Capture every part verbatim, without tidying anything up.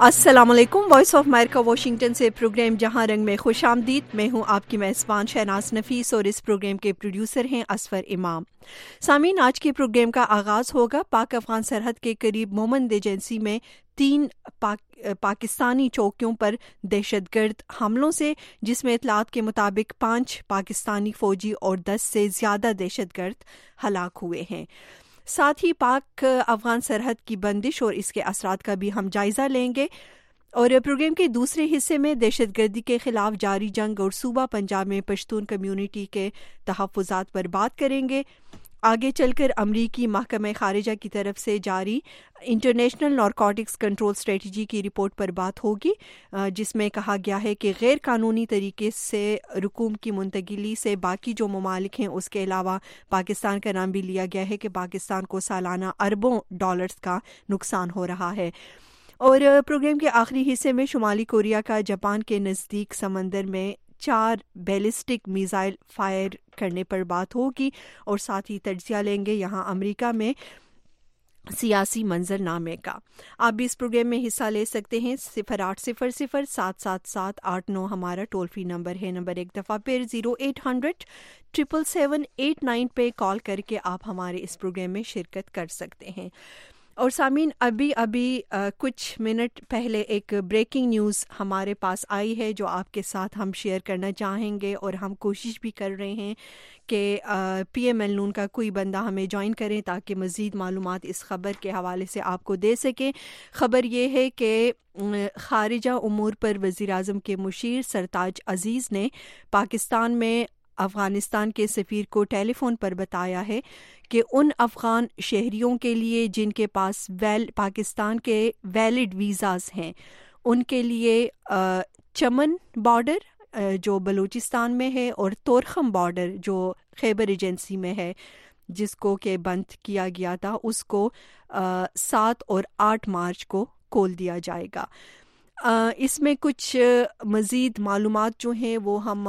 السلام علیکم. Voice of America Washington سے پروگرام جہاں رنگ میں خوش آمدید. میں ہوں آپ کی میزبان شہناز نفیس اور اس پروگرام کے پروڈیوسر ہیں اسفر امام. سامعین, آج کے پروگرام کا آغاز ہوگا پاک افغان سرحد کے قریب مومند ایجنسی میں تین پاک پاکستانی چوکیوں پر دہشت گرد حملوں سے, جس میں اطلاعات کے مطابق پانچ پاکستانی فوجی اور دس سے زیادہ دہشت گرد ہلاک ہوئے ہیں. ساتھ ہی پاک افغان سرحد کی بندش اور اس کے اثرات کا بھی ہم جائزہ لیں گے, اور پروگرام کے دوسرے حصے میں دہشت گردی کے خلاف جاری جنگ اور صوبہ پنجاب میں پشتون کمیونٹی کے تحفظات پر بات کریں گے. آگے چل کر امریکی محکمہ خارجہ کی طرف سے جاری انٹرنیشنل نارکوٹکس کنٹرول اسٹریٹجی کی رپورٹ پر بات ہوگی, جس میں کہا گیا ہے کہ غیر قانونی طریقے سے رقوم کی منتقلی سے باقی جو ممالک ہیں اس کے علاوہ پاکستان کا نام بھی لیا گیا ہے کہ پاکستان کو سالانہ اربوں ڈالرز کا نقصان ہو رہا ہے. اور پروگرام کے آخری حصے میں شمالی کوریا کا جاپان کے نزدیک سمندر میں چار بیلسٹک میزائل فائر کرنے پر بات ہوگی, اور ساتھ ہی تجزیہ لیں گے یہاں امریکہ میں سیاسی منظر نامے کا. آپ بھی اس پروگرام میں حصہ لے سکتے ہیں. صفر آٹھ صفر صفر سات سات سات آٹھ نو ہمارا ٹول فری نمبر ہے. نمبر ایک دفعہ پھر zero eight hundred triple seven eight nine پہ کال کر کے آپ ہمارے اس پروگرام میں شرکت کر سکتے ہیں. اور سامعین, ابھی ابھی آ, کچھ منٹ پہلے ایک بریکنگ نیوز ہمارے پاس آئی ہے جو آپ کے ساتھ ہم شیئر کرنا چاہیں گے, اور ہم کوشش بھی کر رہے ہیں کہ پی ایم ایل نون کا کوئی بندہ ہمیں جوائن کریں تاکہ مزید معلومات اس خبر کے حوالے سے آپ کو دے سکیں. خبر یہ ہے کہ خارجہ امور پر وزیر اعظم کے مشیر سرتاج عزیز نے پاکستان میں افغانستان کے سفیر کو ٹیلی فون پر بتایا ہے کہ ان افغان شہریوں کے لیے جن کے پاس ویل پاکستان کے ویلڈ ویزاز ہیں, ان کے لیے چمن بارڈر جو بلوچستان میں ہے اور تورخم بارڈر جو خیبر ایجنسی میں ہے, جس کو کہ بند کیا گیا تھا, اس کو سات اور آٹھ مارچ کو کھول دیا جائے گا. اس میں کچھ مزید معلومات جو ہیں وہ ہم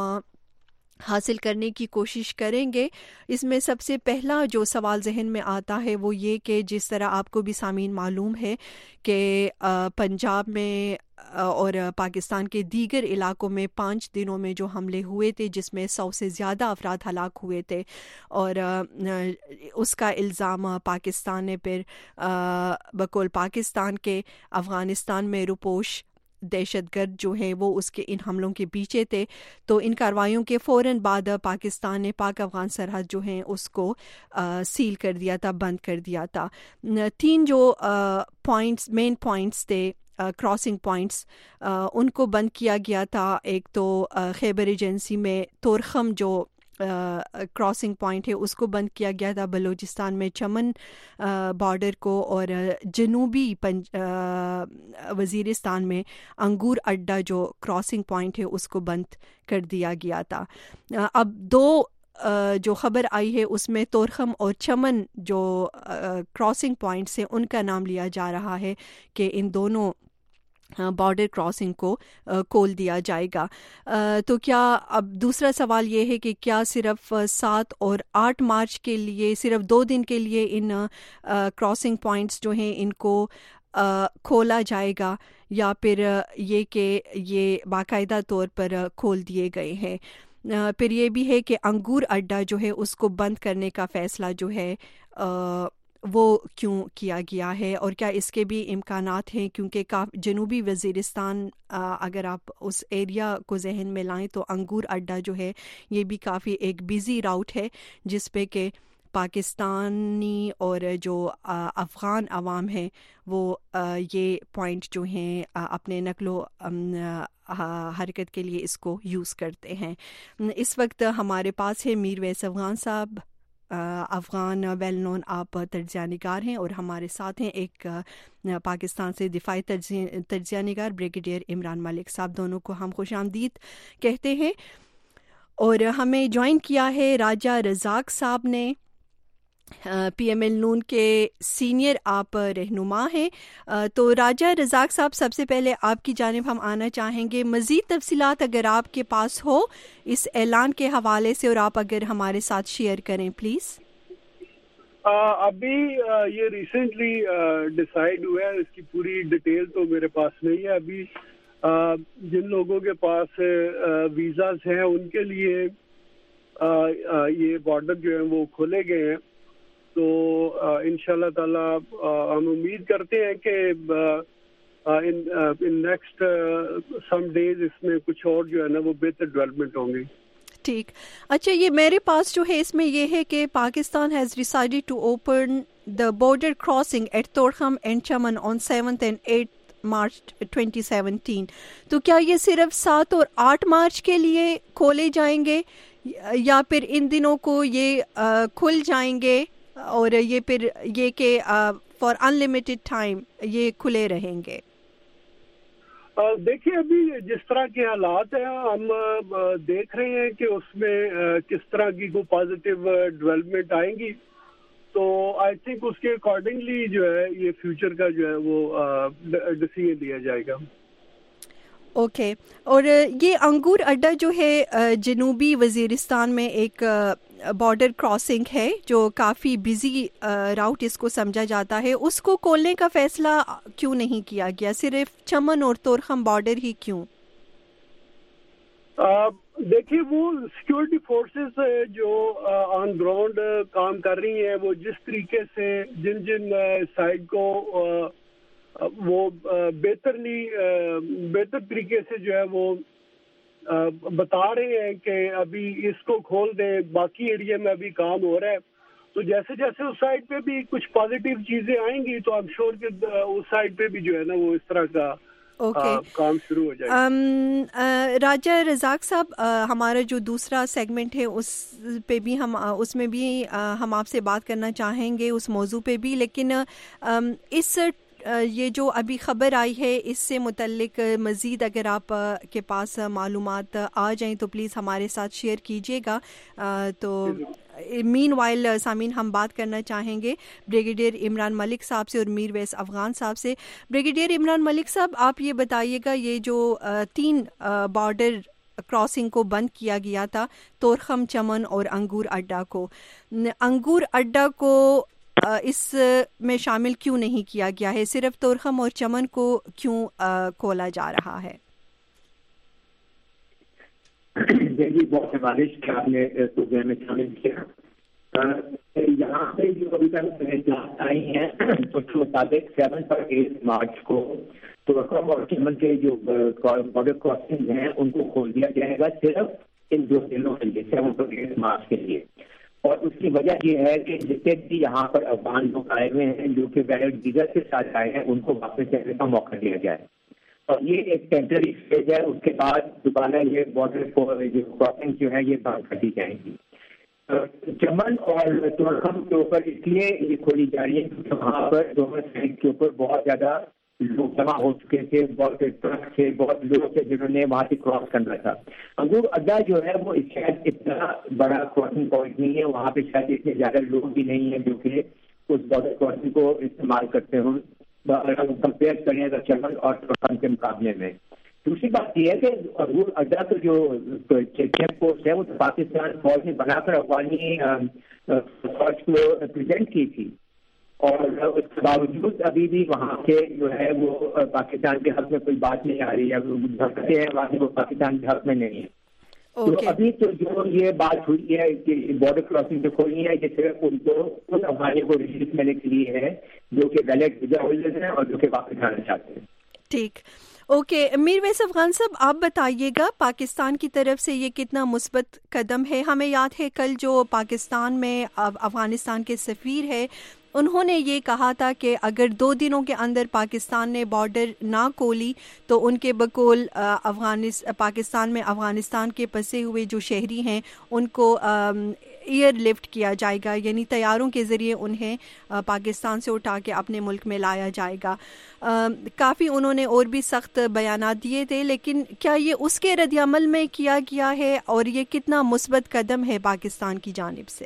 حاصل کرنے کی کوشش کریں گے. اس میں سب سے پہلا جو سوال ذہن میں آتا ہے وہ یہ کہ جس طرح آپ کو بھی سامعین معلوم ہے کہ پنجاب میں اور پاکستان کے دیگر علاقوں میں پانچ دنوں میں جو حملے ہوئے تھے جس میں سو سے زیادہ افراد ہلاک ہوئے تھے, اور اس کا الزام پاکستان نے پھر بقول پاکستان کے افغانستان میں روپوش دہشت گرد جو ہیں وہ اس کے ان حملوں کے پیچھے تھے. تو ان کارروائیوں کے فوراً بعد پاکستان نے پاک افغان سرحد جو ہیں اس کو سیل کر دیا تھا, بند کر دیا تھا. تین جو پوائنٹس مین پوائنٹس تھے کراسنگ پوائنٹس, ان کو بند کیا گیا تھا. ایک تو خیبر ایجنسی میں تورخم جو کراسنگ پوائنٹ ہے اس کو بند کیا گیا تھا, بلوچستان میں چمن بارڈر کو, اور جنوبی پنج وزیرستان میں انگور اڈا جو کراسنگ پوائنٹ ہے اس کو بند کر دیا گیا تھا. اب دو جو خبر آئی ہے اس میں تورخم اور چمن جو کراسنگ پوائنٹس ہیں ان کا نام لیا جا رہا ہے کہ ان دونوں بارڈر کراسنگ کو کھول دیا جائے گا. تو کیا اب دوسرا سوال یہ ہے کہ کیا صرف سات اور آٹھ مارچ کے لیے, صرف دو دن کے لیے ان کراسنگ پوائنٹس جو ہیں ان کو کھولا جائے گا, یا پھر یہ کہ یہ باقاعدہ طور پر کھول دیے گئے ہیں. پھر یہ بھی ہے کہ انگور اڈا جو ہے اس کو بند کرنے کا فیصلہ جو ہے وہ کیوں کیا گیا ہے, اور کیا اس کے بھی امکانات ہیں, کیونکہ جنوبی وزیرستان اگر آپ اس ایریا کو ذہن میں لائیں تو انگور اڈا جو ہے یہ بھی کافی ایک بیزی راؤٹ ہے جس پہ کہ پاکستانی اور جو افغان عوام ہیں وہ یہ پوائنٹ جو ہیں اپنے نقل و حرکت کے لیے اس کو یوز کرتے ہیں. اس وقت ہمارے پاس ہے میر ویس افغان صاحب, افغان ویل نون آپ تجزیہ نگار ہیں, اور ہمارے ساتھ ہیں ایک پاکستان سے دفاعی تجزیہ نگار بریگیڈیئر عمران ملک صاحب. دونوں کو ہم خوش آمدید کہتے ہیں. اور ہمیں جوائن کیا ہے راجہ رزاق صاحب نے, پی ایم ایل نون کے سینئر آپ رہنما ہیں. تو راجہ رزاق صاحب, سب سے پہلے آپ کی جانب ہم آنا چاہیں گے, مزید تفصیلات اگر آپ کے پاس ہو اس اعلان کے حوالے سے, اور آپ اگر ہمارے ساتھ شیئر کریں پلیز. ابھی یہ ریسنٹلی ڈیسائیڈ ہوا ہے, اس کی پوری ڈیٹیل تو میرے پاس نہیں ہے ابھی. جن لوگوں کے پاس ویزاز ہیں ان کے لیے یہ بارڈر جو ہیں وہ کھولے گئے ہیں, تو انشاءاللہ تعالی ہم امید کرتے ہیں کہ ان نیکسٹ سم ڈیز اس میں کچھ اور جو ہے نا وہ بہتر ڈیولپمنٹ ہوں گی. ٹھیک. اچھا, یہ میرے پاس جو ہے اس میں یہ ہے کہ Pakistan has decided to open the border crossing at Torkham and Chaman on seventh and eighth March twenty seventeen. تو کیا یہ صرف سات اور آٹھ مارچ کے لیے کھولے جائیں گے یا پھر ان دنوں کو یہ کھل جائیں گے اور یہ پھر یہ کہ فار ان لمیٹڈ ٹائم یہ کھلے رہیں گے؟ دیکھیے ابھی جس طرح کے حالات ہیں ہم دیکھ رہے ہیں کہ اس میں کس طرح کی کوئی پازیٹیو ڈیولپمنٹ آئیں گی, تو آئی تھنک اس کے اکارڈنگلی جو ہے یہ فیوچر کا جو ہے وہ ڈیسیژن لیا جائے گا. Okay okay. اور یہ انگور اڈا جو ہے جنوبی وزیرستان میں ایک بارڈر کراسنگ ہے جو کافی بزی راؤٹ اس کو سمجھا جاتا ہے, اس کو کھولنے کا فیصلہ کیوں نہیں کیا گیا, صرف چمن اور تورخم بارڈر ہی کیوں؟ دیکھیے وہ سیکورٹی فورسز جو آن گراؤنڈ کام کر رہی ہیں وہ جس طریقے سے جن جن سائڈ کو وہ بہترلی بہتر طریقے سے جو ہے وہ بتا رہے ہیں کہ ابھی اس کو کھول دیں, باقی ایریا میں ابھی کام ہو رہا ہے, تو جیسے جیسے اس سائڈ پہ بھی کچھ پازیٹیو چیزیں آئیں گی تو آئی ایم شیور کہ اس سائڈ پہ بھی جو ہے نا وہ اس طرح کا اوکے کام شروع ہو جائے گا. راجہ رزاق صاحب, ہمارا جو دوسرا سیگمنٹ ہے اس پہ بھی ہم اس میں بھی ہم آپ سے بات کرنا چاہیں گے اس موضوع پہ بھی, لیکن اس یہ جو ابھی خبر آئی ہے اس سے متعلق مزید اگر آپ کے پاس معلومات آ جائیں تو پلیز ہمارے ساتھ شیئر کیجیے گا. تو مین وائل سامعین ہم بات کرنا چاہیں گے بریگیڈیئر عمران ملک صاحب سے اور میر ویس افغان صاحب سے. بریگیڈیئر عمران ملک صاحب, آپ یہ بتائیے گا یہ جو تین بارڈر کراسنگ کو بند کیا گیا تھا, تورخم, چمن اور انگور اڈا کو, انگور اڈا کو اس میں شامل کیوں نہیں کیا گیا ہے, صرف تورخم اور چمن کو کیوں کھولا جا رہا ہے؟ جی بہت مالش کہ آپ نے پروگرام میں شامل کیا. یہاں پہ جو ابھی تک اطلاعات آئی ہیں اس کے مطابق سیون اور ایٹ مارچ کو تورخم اور چمن کے جو بارڈر کراسنگ ہیں ان کو کھول دیا جائے گا صرف ان دو دنوں کے لیے, سیون اور ایٹ مارچ کے لیے. اور اس کی وجہ یہ ہے کہ جتنے بھی یہاں پر افغان لوگ آئے ہوئے ہیں جو کہ ویلڈ ویزا کے ساتھ آئے ہیں ان کو واپس جانے کا موقع دیا جائے. اور یہ ایک ٹیمپرری اسٹیج ہے, اس کے بعد دوبارہ یہ بارڈر کراسنگ جو ہے یہ بند کر دی جائیں گی. چمن اور تورخم کے اوپر اس لیے یہ کھولی جا رہی ہے کیونکہ وہاں پر دونوں سائڈ کے اوپر بہت زیادہ لوگ جمع ہو چکے تھے, بہت ٹرک تھے, بہت لوگ تھے جنہوں نے وہاں سے کراس کرنا تھا. انگور اڈا جو ہے وہ شاید اتنا بڑا کراسنگ پوائنٹ نہیں ہے, وہاں پہ شاید اتنے زیادہ لوگ بھی نہیں ہیں جو کہ اس بارڈر کراسنگ کو استعمال کرتے ہوں اگر ہم کمپیئر کریں اگر چمن اور تورخم کے مقابلے میں. دوسری بات یہ ہے کہ انگور اڈا کا جو چیک پوسٹ ہے وہ پاکستان فوج نے بنا کر افغانی فوج کو پریزنٹ کی تھی, اور اس کے باوجود ابھی بھی وہاں کے جو ہے وہ پاکستان کے حق میں کوئی بات نہیں آ رہی ہے, بھٹکتے ہیں وہاں وہ پاکستان کے حق میں نہیں ہے. تو ابھی تو جو یہ بات ہوئی ہے کہ بارڈر کراسنگ جو کھولنی ہے یہ صرف ان کو ان افغانیوں کو ریلیز کرنے کے لیے ہے جو کہ ویلڈ ویزا ہولڈر ہیں اور جو کہ واپس جانا چاہتے ہیں. ٹھیک, اوکے. میر ویس افغان صاحب, آپ بتائیے گا پاکستان کی طرف سے یہ کتنا مثبت قدم ہے؟ ہمیں یاد ہے کل جو پاکستان میں افغانستان کے سفیر ہے انہوں نے یہ کہا تھا کہ اگر دو دنوں کے اندر پاکستان نے بارڈر نہ کھولی تو ان کے بقول افغانستان پاکستان میں افغانستان کے پسے ہوئے جو شہری ہیں ان کو ایئر لفٹ کیا جائے گا, یعنی طیاروں کے ذریعے انہیں پاکستان سے اٹھا کے اپنے ملک میں لایا جائے گا. کافی انہوں نے اور بھی سخت بیانات دیے تھے, لیکن کیا یہ اس کے رد عمل میں کیا گیا ہے اور یہ کتنا مثبت قدم ہے پاکستان کی جانب سے؟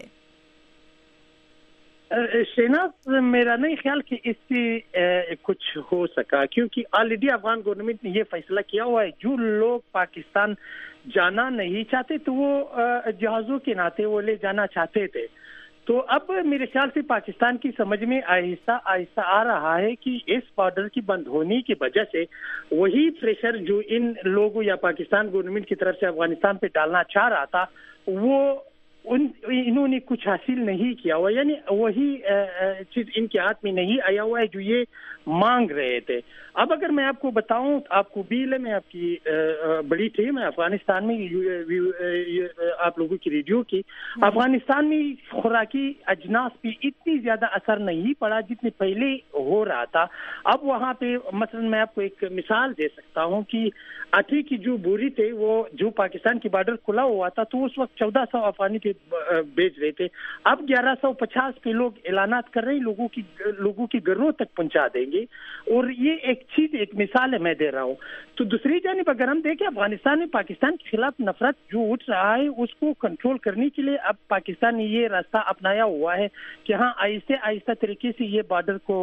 شہناز, میرا نہیں خیال کہ اس سے کچھ ہو سکا, کیونکہ آلریڈی افغان گورنمنٹ نے یہ فیصلہ کیا ہوا ہے جو لوگ پاکستان جانا نہیں چاہتے تو وہ جہازوں کے ناطے وہ لے جانا چاہتے تھے. تو اب میرے خیال سے پاکستان کی سمجھ میں آہستہ آہستہ آ رہا ہے کہ اس بارڈر کی بند ہونے کی وجہ سے وہی پریشر جو ان لوگوں یا پاکستان گورنمنٹ کی طرف سے افغانستان پہ ڈالنا چاہ رہا تھا وہ ان انہوں نے کچھ حاصل نہیں کیا ہوا, یعنی وہی چیز ان کے ہاتھ میں نہیں آیا ہوا ہے جو یہ مانگ رہے تھے. اب اگر میں آپ کو بتاؤں, آپ کو بھی ہے, میں آپ کی بڑی تھی, میں افغانستان میں آپ لوگوں کی ریڈیو کی, افغانستان میں خوراکی اجناس پہ اتنی زیادہ اثر نہیں پڑا جتنے پہلے ہو رہا تھا. اب وہاں پہ مثلا میں آپ کو ایک مثال دے سکتا ہوں کہ آٹے کی جو بوری تھے وہ جو پاکستان کی بارڈر کھلا ہوا تھا تو اس وقت چودہ سو افغانی پہ بیچ رہے تھے, اب گیارہ سو پچاس پہ لوگ اعلانات کر رہے ہیں لوگوں کی لوگوں کی گھروں تک پہنچا دیں گے. اور یہ ایک چیز ایک مثال ہے میں دے رہا ہوں. تو دوسری جانب اگر ہم دیکھیں افغانستان میں پاکستان کے خلاف نفرت جو اٹھ رہا ہے اس کو کنٹرول کرنے کے لیے اب پاکستان نے یہ راستہ اپنایا ہوا ہے کہ ہاں آہستہ آہستہ طریقے سے یہ بارڈر کو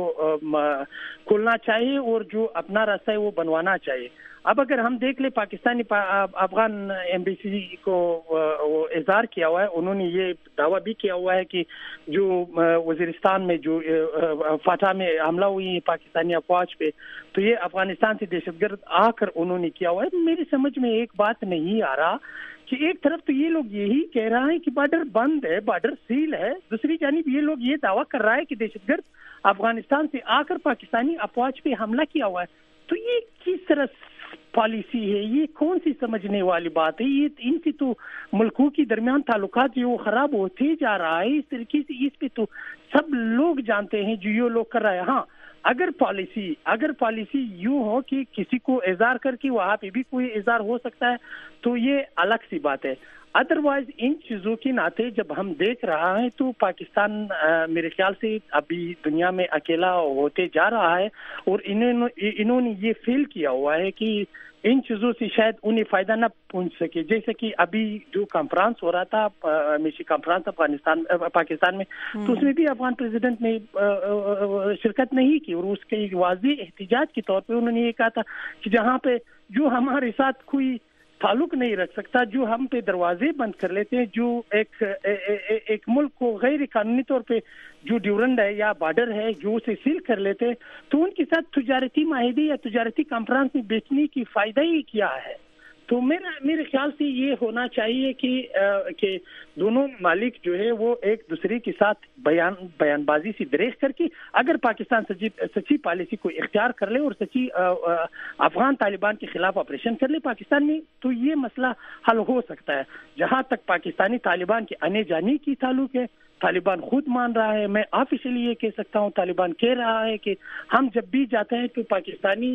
کھولنا چاہیے اور جو اپنا راستہ ہے وہ بنوانا چاہیے. اب اگر ہم دیکھ لیں پاکستانی افغان ایمبیسی کو اظہار کیا ہوا ہے, انہوں نے یہ دعویٰ بھی کیا ہوا ہے کہ جو وزیرستان میں جو فاتح میں حملہ ہوئی ہے پاکستانی افواج پہ تو یہ افغانستان سے دہشت گرد آ کر انہوں نے کیا ہوا ہے. میری سمجھ میں ایک بات نہیں آ رہا کہ ایک طرف تو یہ لوگ یہی کہہ رہا ہے کہ بارڈر بند ہے, بارڈر سیل ہے, دوسری جانب یہ لوگ یہ دعویٰ کر رہا ہے کہ دہشت گرد افغانستان سے آ کر پاکستانی افواج پہ حملہ کیا ہوا ہے. تو یہ کس طرح پالیسی ہے, یہ کون سی سمجھنے والی بات ہے؟ یہ ان کی تو ملکوں کے درمیان تعلقات جو خراب ہوتے جا رہا ہے اس طریقے سے, اس پہ تو سب لوگ جانتے ہیں جو یہ لوگ کر رہے ہیں. ہاں اگر پالیسی اگر پالیسی یوں ہو کہ کسی کو اظہار کر کے وہاں پہ بھی کوئی اظہار ہو سکتا ہے تو یہ الگ سی بات ہے. ادروائز ان چیزوں کے ناطے جب ہم دیکھ رہا ہے تو پاکستان میرے خیال سے ابھی دنیا میں اکیلا ہوتے جا رہا ہے اور انہوں انہوں نے یہ فیل کیا ہوا ہے کہ ان چیزوں سے شاید انہیں فائدہ نہ پہنچ سکے. جیسے کہ ابھی جو کانفرنس ہو رہا تھا میشی کانفرنس افغانستان پاکستان میں, تو اس میں بھی افغان پریزیڈنٹ نے شرکت نہیں کی اور اس کے واضح احتجاج کے طور پہ انہوں نے یہ کہا تھا کہ جہاں پہ جو ہمارے ساتھ کوئی تعلق نہیں رکھ سکتا, جو ہم پہ دروازے بند کر لیتے ہیں, جو ایک ایک ملک کو غیر قانونی طور پہ جو ڈیورنڈ ہے یا بارڈر ہے جو اسے سیل کر لیتے تو ان کے ساتھ تجارتی معاہدے یا تجارتی کانفرنس میں بیچنے کی فائدہ ہی کیا ہے. تو میرا میرے خیال سے یہ ہونا چاہیے کہ کہ دونوں ممالک جو ہے وہ ایک دوسرے کے ساتھ بیان بیان بازی سے دریغ کر کے اگر پاکستان سچی سچی پالیسی کو اختیار کر لے اور سچی افغان طالبان کے خلاف آپریشن کر لے پاکستان میں تو یہ مسئلہ حل ہو سکتا ہے. جہاں تک پاکستانی طالبان کے آنے جانے کی تعلق ہے, طالبان خود مان رہا ہے, میں آفیشلی یہ کہہ سکتا ہوں طالبان کہہ رہا ہے کہ ہم جب بھی جاتے ہیں تو پاکستانی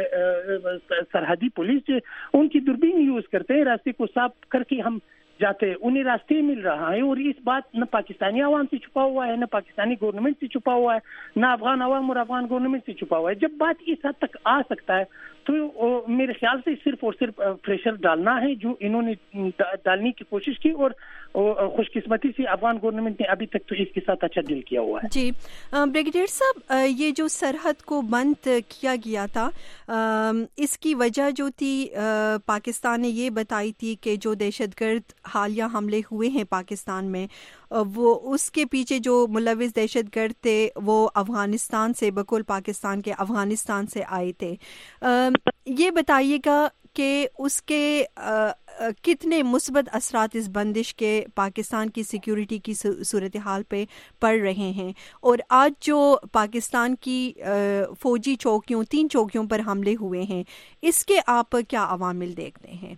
سرحدی پولیس جو ان کی دوربین یوز کرتے ہیں, راستے کو صاف کر کے ہم جاتے ہیں, انہیں راستے مل رہا ہے. اور اس بات نہ پاکستانی عوام سے چھپا ہوا ہے, نہ پاکستانی گورنمنٹ سے چھپا ہوا ہے, نہ افغان عوام اور افغان گورنمنٹ سے چھپا ہوا ہے. جب بات اس حد تک آ سکتا ہے تو میرے خیال سے صرف اور صرف پریشر ڈالنا ہے جو انہوں نے ڈالنے کی کوشش کی, اور خوش قسمتی سے افغان گورنمنٹ نے ابھی تک تو اس کے ساتھ اچھا ڈیل کیا ہوا ہے. جی بریگیڈیئر صاحب, یہ جو سرحد کو بند کیا گیا تھا اس کی وجہ جو تھی پاکستان نے یہ بتائی تھی کہ جو دہشت گرد حالیہ حملے ہوئے ہیں پاکستان میں وہ اس کے پیچھے جو ملوث دہشت گرد تھے وہ افغانستان سے بقول پاکستان کے افغانستان سے آئے تھے. یہ بتائیے گا کہ اس کے کتنے مثبت اثرات اس بندش کے پاکستان کی سیکیورٹی کی صورتحال پہ پڑ رہے ہیں, اور آج جو پاکستان کی فوجی چوکیوں تین چوکیوں پر حملے ہوئے ہیں اس کے آپ کیا عوامل دیکھتے ہیں؟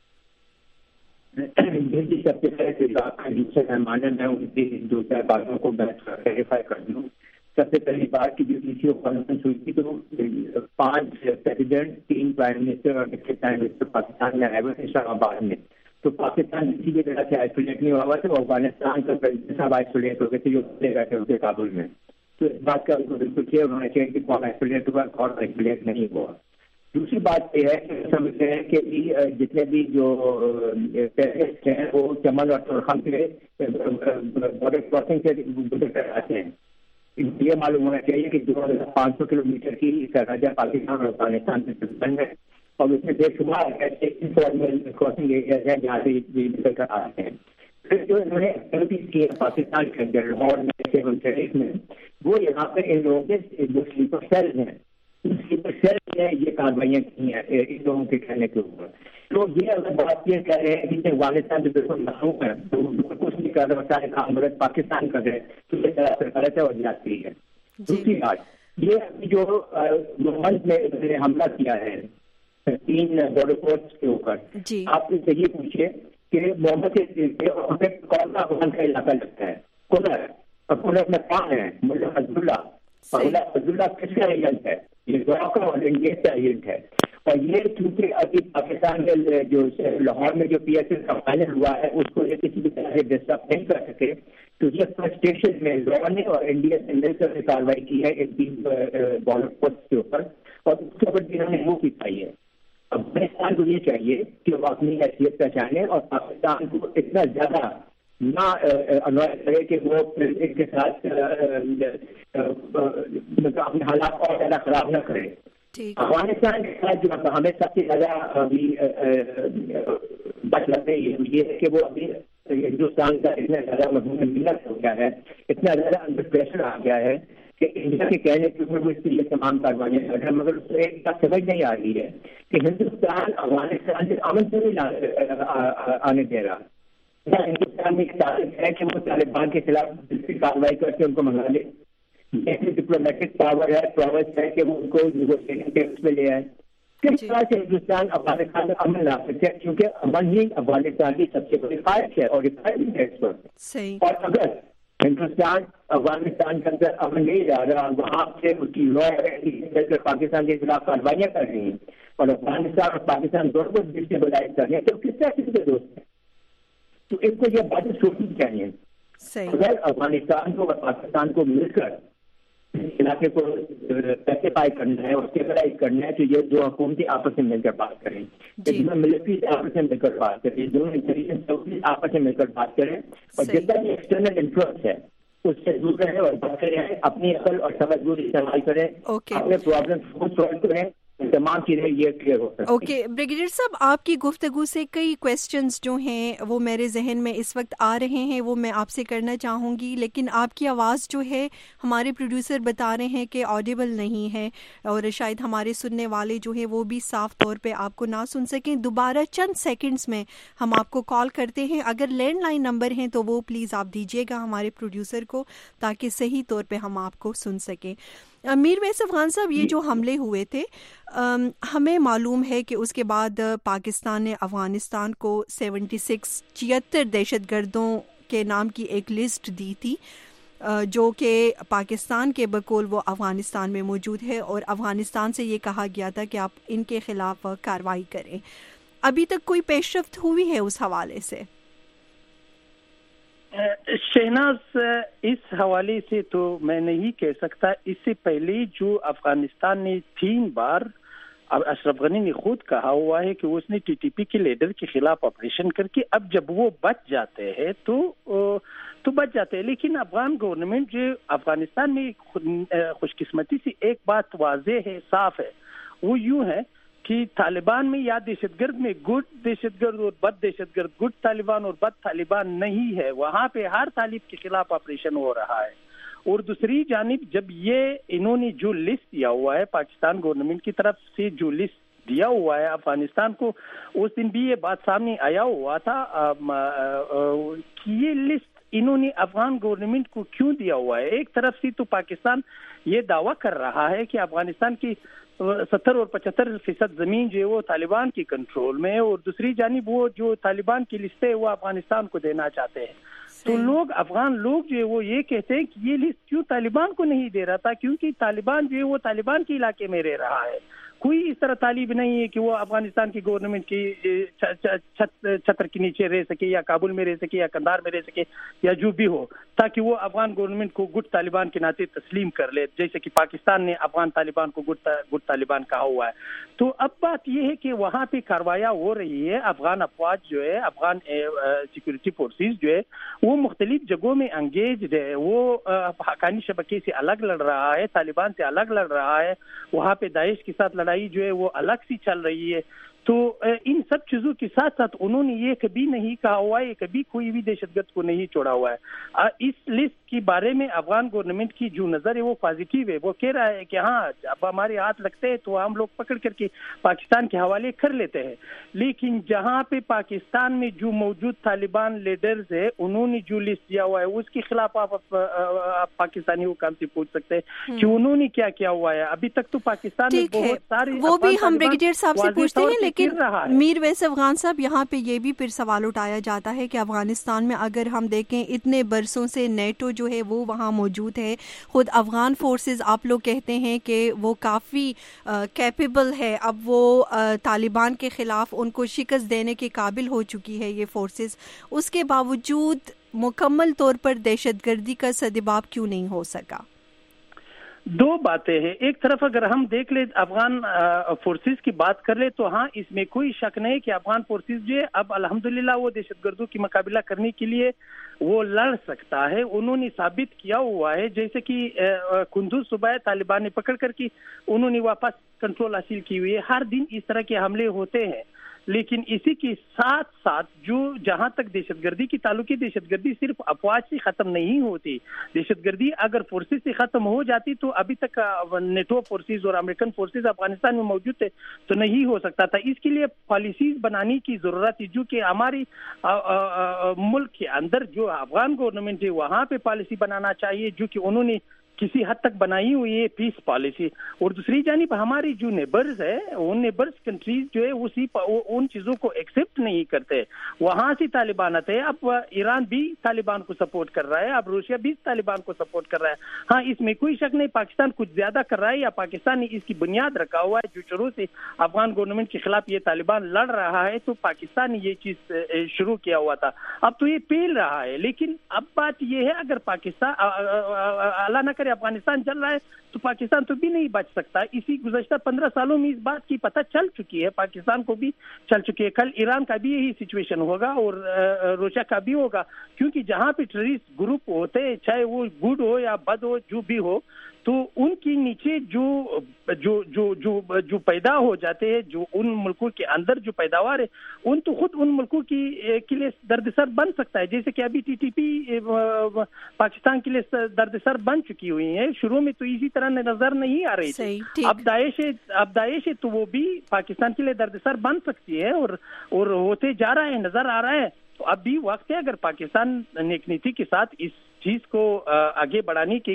سب سے پہلے دوسرے مہمان ہے, میں ان کی دو چار باتوں کو میں کلیریفائی کر دوں. سب سے پہلی بات کی جو ڈی سی او کانفرنس ہوئی تھی تو پانچ پریزیڈنٹ, تین پرائم منسٹر اور ڈپٹی پرائم منسٹر پاکستان میں آئے ہوئے تھے اسلام آباد میں. تو پاکستان کسی بھی طرح سے آئسولیٹ نہیں ہوا ہوا تھا, افغانستان کا پریزیڈنٹ صاحب آئسولیٹ ہو گئے تھے جو چلے گئے تھے ان کے کابل میں. تو اس بات کا بالکل کلیئر ہونا چاہیے کہ کون آئسولیٹ ہوا اور آئسولیٹ نہیں ہوا. دوسری بات یہ ہے کہ سمجھتے ہیں کہ جتنے بھی جو ٹیررسٹ ہیں وہ چمن اور تورخم کے بارڈر کراسنگ سے گزر کر آتے ہیں. یہ معلوم ہونا چاہیے کہ دو ہزار پانچ سو کلو میٹر کی سرحد پاکستان اور افغانستان سے بند ہے, اور اس میں بے شمار ایسے انفارمل کراسنگ ایریاز ہیں جہاں سے نکل کر آتے ہیں. پھر جو انہوں نے ایکٹیویٹیز کی ہیں پاکستان کے اندر لاہور میں سیون شریف میں، وہ یہاں پہ ان لوگوں کے جو سلیپر سیلز ہیں سلیپر سیلز نے یہ کارروائیاں کی ہیں ان لوگوں کے کہنے کے اوپر. تو یہ اگر بات یہ کہہ رہے ہیں کہ افغانستان جو بالکل مخلوق ہے تو کچھ نہیں کر رہے سارے کام غلط پاکستان کر رہے تو یہ غلط ہے اور جاتی ہے. دوسری بات یہ جو گورنمنٹ نے حملہ کیا ہے تین بارڈر پوسٹ کے اوپر، آپ ان سے یہ پوچھیے کہ محمد ہمیں کون سا افغان کا علاقہ لگتا ہے؟ کولر، اور کولر میں کون ہے؟ ملا فضل اللہ. ملا فضل اللہ کس کا ایجنٹ ہے؟ یہ گوا کا اور انڈیا کا ایجنٹ ہے. اور یہ چونکہ ابھی پاکستان کے جو لاہور میں جو پی ایس ایل کا فائنل ہوا ہے اس کو یہ کسی بھی طرح سے ڈسٹرب نہیں کر سکے، تو یہ فرسٹریشن میں لاہور نے اور انڈیا سے مل کر کارروائی کی ہے ان تین بارڈر پوسٹ کے اوپر، اور اس کے اوپر بھی انہوں نے منہ پھٹائی ہے. افغانستان کو یہ چاہیے کہ وہ اپنی حیثیت پہچانے اور پاکستان کو اتنا زیادہ نہ انوائے کرے کہ وہ ان کے ساتھ اپنے حالات اور زیادہ خراب نہ کرے. افغانستان کے ساتھ جو ہمیں سب سے زیادہ ابھی بات لگ رہی ہے یہ ہے کہ وہ ابھی ہندوستان کا اتنا زیادہ مضمون ملت ہو گیا ہے، اتنا زیادہ انڈر پریشر آ گیا ہے کہ انڈیا کے کہنے کے اوپر وہ اس کے لیے تمام کاروائیاں کر رہے ہیں، مگر اس کو ایک بات سمجھ نہیں آ رہی ہے کہ ہندوستان افغانستان سے امن سے نہیں آنے دے رہا. ہندوستان میں طاقت ہے کہ وہ طالبان کے خلاف کارروائی کر کے ان کو منگا لے. ایسی ڈپلومیٹک پاور ہے، پروس ہے کہ وہ ان کو نیگوشیشن ٹیبل پہ لے آئے. کس طرح سے ہندوستان افغانستان میں امن لا سکتے ہیں؟ کیونکہ امن ہی افغانستان کی سب سے بڑی خواہش ہے اور ریکوائرمنٹ ہے اس پر. اور اگر ہندوستان افغانستان کے اندر امن نہیں جا رہا، وہاں سے اس کی لا پاکستان کے خلاف کاروائیاں کر رہی ہیں اور افغانستان اور پاکستان دونوں کو ڈسٹیبلائز کر رہے ہیں، تو کس طرح سے دوست ہیں؟ تو ان کو یہ باتیں سوچنی چاہیے. اگر افغانستان کو اور پاکستان کو مل کر علاقے کو پیسیفائی کرنا ہے اور اسٹیبلائز کرنا ہے تو یہ دو حکومتیں آپس میں مل کر بات کریں، دونوں ملٹریز آپس میں مل کر بات کریں، دونوں انٹیلیجنس سروسز آپس میں مل کر بات کریں، اور جتنا بھی ایکسٹرنل انٹرسٹ ہے اس سے دور رہیں اور بات کریں، اپنی عقل اور سمجھ بوجھ استعمال کریں، اپنے پرابلم کو سالو کریں، تمام چیزیں یہ کلیئر ہو سکتی ہیں. اوکے بریگیڈیئر صاحب، آپ کی گفتگو سے کئی کویسچنز جو ہیں وہ میرے ذہن میں اس وقت آ رہے ہیں، وہ میں آپ سے کرنا چاہوں گی، لیکن آپ کی آواز جو ہے ہمارے پروڈیوسر بتا رہے ہیں کہ آڈیبل نہیں ہے اور شاید ہمارے سننے والے جو ہیں وہ بھی صاف طور پہ آپ کو نہ سن سکیں. دوبارہ چند سیکنڈز میں ہم آپ کو کال کرتے ہیں. اگر لینڈ لائن نمبر ہیں تو وہ پلیز آپ دیجیے گا ہمارے پروڈیوسر کو تاکہ صحیح طور پہ ہم آپ کو سن سکیں. میر ویسف خان صاحب، یہ جو حملے ہوئے تھے ہمیں معلوم ہے کہ اس کے بعد پاکستان نے افغانستان کو سیونٹی سکس چھہتر دہشت گردوں کے نام کی ایک لسٹ دی تھی جو کہ پاکستان کے بقول وہ افغانستان میں موجود ہے، اور افغانستان سے یہ کہا گیا تھا کہ آپ ان کے خلاف کارروائی کریں. ابھی تک کوئی پیش رفت ہوئی ہے اس حوالے سے؟ شہناز، اس حوالے سے تو میں نہیں کہہ سکتا. اس سے پہلے جو افغانستان نے تین بار اشرف غنی نے خود کہا ہوا ہے کہ اس نے ٹی ٹی پی کے لیڈر کے خلاف آپریشن کر کے اب جب وہ بچ جاتے ہیں تو تو بچ جاتے ہیں. لیکن افغان گورنمنٹ جو افغانستان میں خوش قسمتی سے ایک بات واضح ہے، صاف ہے، وہ یوں ہے کہ طالبان میں یا دہشت گرد میں گڈ دہشت گرد اور بد دہشت گرد، گڈ طالبان اور بد طالبان نہیں ہے. وہاں پہ ہر طالب کے خلاف آپریشن ہو رہا ہے. اور دوسری جانب جب یہ انہوں نے جو لسٹ دیا ہوا ہے پاکستان گورنمنٹ کی طرف سے، جو لسٹ دیا ہوا ہے افغانستان کو، اس دن بھی یہ بات سامنے آیا ہوا تھا کہ یہ لسٹ انہوں نے افغان گورنمنٹ کو کیوں دیا ہوا ہے. ایک طرف سے تو پاکستان یہ دعویٰ کر رہا ہے کہ افغانستان کی ستر اور پچہتر فیصد زمین جو ہے وہ طالبان کی کنٹرول میں ہے، اور دوسری جانب وہ جو طالبان کی لسٹ ہے وہ افغانستان کو دینا چاہتے ہیں. تو لوگ افغان لوگ جو ہے وہ یہ کہتے ہیں کہ یہ لسٹ کیوں طالبان کو نہیں دے رہا تھا، کیونکہ طالبان جو ہے وہ طالبان کے علاقے میں رہ رہا ہے. کوئی اس طرح طالب نہیں ہے کہ وہ افغانستان کی گورنمنٹ کی چھتر کے نیچے رہ سکے یا کابل میں رہ سکے یا قندھار میں رہ سکے یا جو بھی ہو، تاکہ وہ افغان گورنمنٹ کو گڈ طالبان کے ناطے تسلیم کر لے، جیسے کہ پاکستان نے افغان طالبان کو گڈ گڈ طالبان کہا ہوا ہے. تو اب بات یہ ہے کہ وہاں پہ کاروائیاں ہو رہی ہے. افغان افواج جو ہے، افغان سیکورٹی فورسز جو ہے وہ مختلف جگہوں میں انگیجڈ ہے. وہ حقانی شبکے سے الگ لڑ رہا ہے، طالبان سے الگ لڑ رہا ہے. وہاں پہ داعش کے ساتھ لڑائی جو ہے وہ الگ سی چل رہی ہے. تو ان سب چیزوں کے ساتھ ساتھ انہوں نے یہ کبھی نہیں کہا ہوا ہے, کبھی کوئی بھی دہشت گرد کو نہیں چھوڑا ہوا ہے. اس لسٹ کے بارے میں افغان گورنمنٹ کی جو نظر ہے وہ پازیٹیو ہے. وہ کہہ رہا ہے کہ ہاں اب ہمارے ہاتھ لگتے ہیں تو ہم لوگ پکڑ کر کے پاکستان کے حوالے کر لیتے ہیں, لیکن جہاں پہ پاکستان میں جو موجود طالبان لیڈرز ہے انہوں نے جو لسٹ دیا ہوا ہے اس کے خلاف آپ پاکستانی حکام سے پوچھ سکتے ہیں کہ انہوں نے کیا کیا ہوا ہے. ابھی تک تو پاکستان میں بہت سارے وہ بھی ہم بریگیڈیئر صاحب سے پوچھتے ہیں, لیکن میر ویس افغان صاحب یہاں پہ یہ بھی پھر سوال اٹھایا جاتا ہے کہ افغانستان میں اگر ہم دیکھیں اتنے برسوں سے نیٹو جو ہے وہ وہاں موجود ہے, خود افغان فورسز آپ لوگ کہتے ہیں کہ وہ کافی کیپیبل ہے, اب وہ طالبان کے خلاف ان کو شکست دینے کے قابل ہو چکی ہے یہ فورسز, اس کے باوجود مکمل طور پر دہشت گردی کا سدباب کیوں نہیں ہو سکا؟ دو باتیں ہیں. ایک طرف اگر ہم دیکھ لیں افغان فورسز کی بات کر لیں تو ہاں اس میں کوئی شک نہیں کہ افغان فورسز جو ہے اب الحمدللہ وہ دہشت گردوں کی مقابلہ کرنے کے لیے وہ لڑ سکتا ہے. انہوں نے ثابت کیا ہوا ہے, جیسے کہ کندوز صوبہ طالبان نے پکڑ کر کے انہوں نے واپس کنٹرول حاصل کی ہوئی ہے. ہر دن اس طرح کے حملے ہوتے ہیں, لیکن اسی کے ساتھ ساتھ جو جہاں تک دہشت گردی کی تعلق ہے, دہشت گردی صرف افواج سے ختم نہیں ہوتی. دہشت گردی اگر فورسز سے ختم ہو جاتی تو ابھی تک نیٹو فورسز اور امریکن فورسز افغانستان میں موجود تھے تو نہیں ہو سکتا تھا. اس کے لیے پالیسیز بنانے کی ضرورت ہے, جو کہ ہماری ملک کے اندر جو افغان گورنمنٹ ہے وہاں پہ پالیسی بنانا چاہیے, جو کہ انہوں نے کسی حد تک بنائی ہوئی ہے پیس پالیسی. اور دوسری جانب ہماری جو نیبرز ہے ان نیبرز کنٹریز جو ہے اسی ان چیزوں کو ایکسپٹ نہیں کرتے, وہاں سے طالبان آتے ہیں. اب ایران بھی طالبان کو سپورٹ کر رہا ہے, اب روسیا بھی طالبان کو سپورٹ کر رہا ہے. ہاں اس میں کوئی شک نہیں پاکستان کچھ زیادہ کر رہا ہے, یا پاکستان نے اس کی بنیاد رکھا ہوا ہے. جو شروع سے افغان گورنمنٹ کے خلاف یہ طالبان لڑ رہا ہے تو پاکستان نے یہ چیز شروع کیا ہوا تھا, اب تو یہ پیل رہا ہے. لیکن اب بات یہ ہے اگر پاکستان اللہ نہ کرے افغانستان چل رہا ہے تو پاکستان تو بھی نہیں بچ سکتا. اسی گزشتہ پندرہ سالوں میں اس بات کی پتہ چل چکی ہے, پاکستان کو بھی چل چکی ہے. کل ایران کا بھی یہی سچویشن ہوگا اور روسیا کا بھی ہوگا, کیونکہ جہاں پہ ٹیررسٹ گروپ ہوتے ہیں چاہے وہ گڈ ہو یا بد ہو جو بھی ہو, تو ان کے نیچے جو جو جو جو جو پیدا ہو جاتے ہیں, جو ان ملکوں کے اندر جو پیداوار ہے ان تو خود ان ملکوں کی کے لیے درد سر بن سکتا ہے. جیسے کہ ابھی ٹی ٹی پی پاکستان کے لیے درد سر بن چکی ہوئی ہے. شروع میں تو اسی طرح نظر نہیں آ رہی تھی, اب داعش اب داعش ہے تو وہ بھی پاکستان کے لیے درد سر بن سکتی ہے اور اور ہوتے جا رہا ہے, نظر آ رہا ہے. تو اب بھی وقت ہے اگر پاکستان نیک نیتی کے ساتھ اس چیز کو آگے بڑھانے کی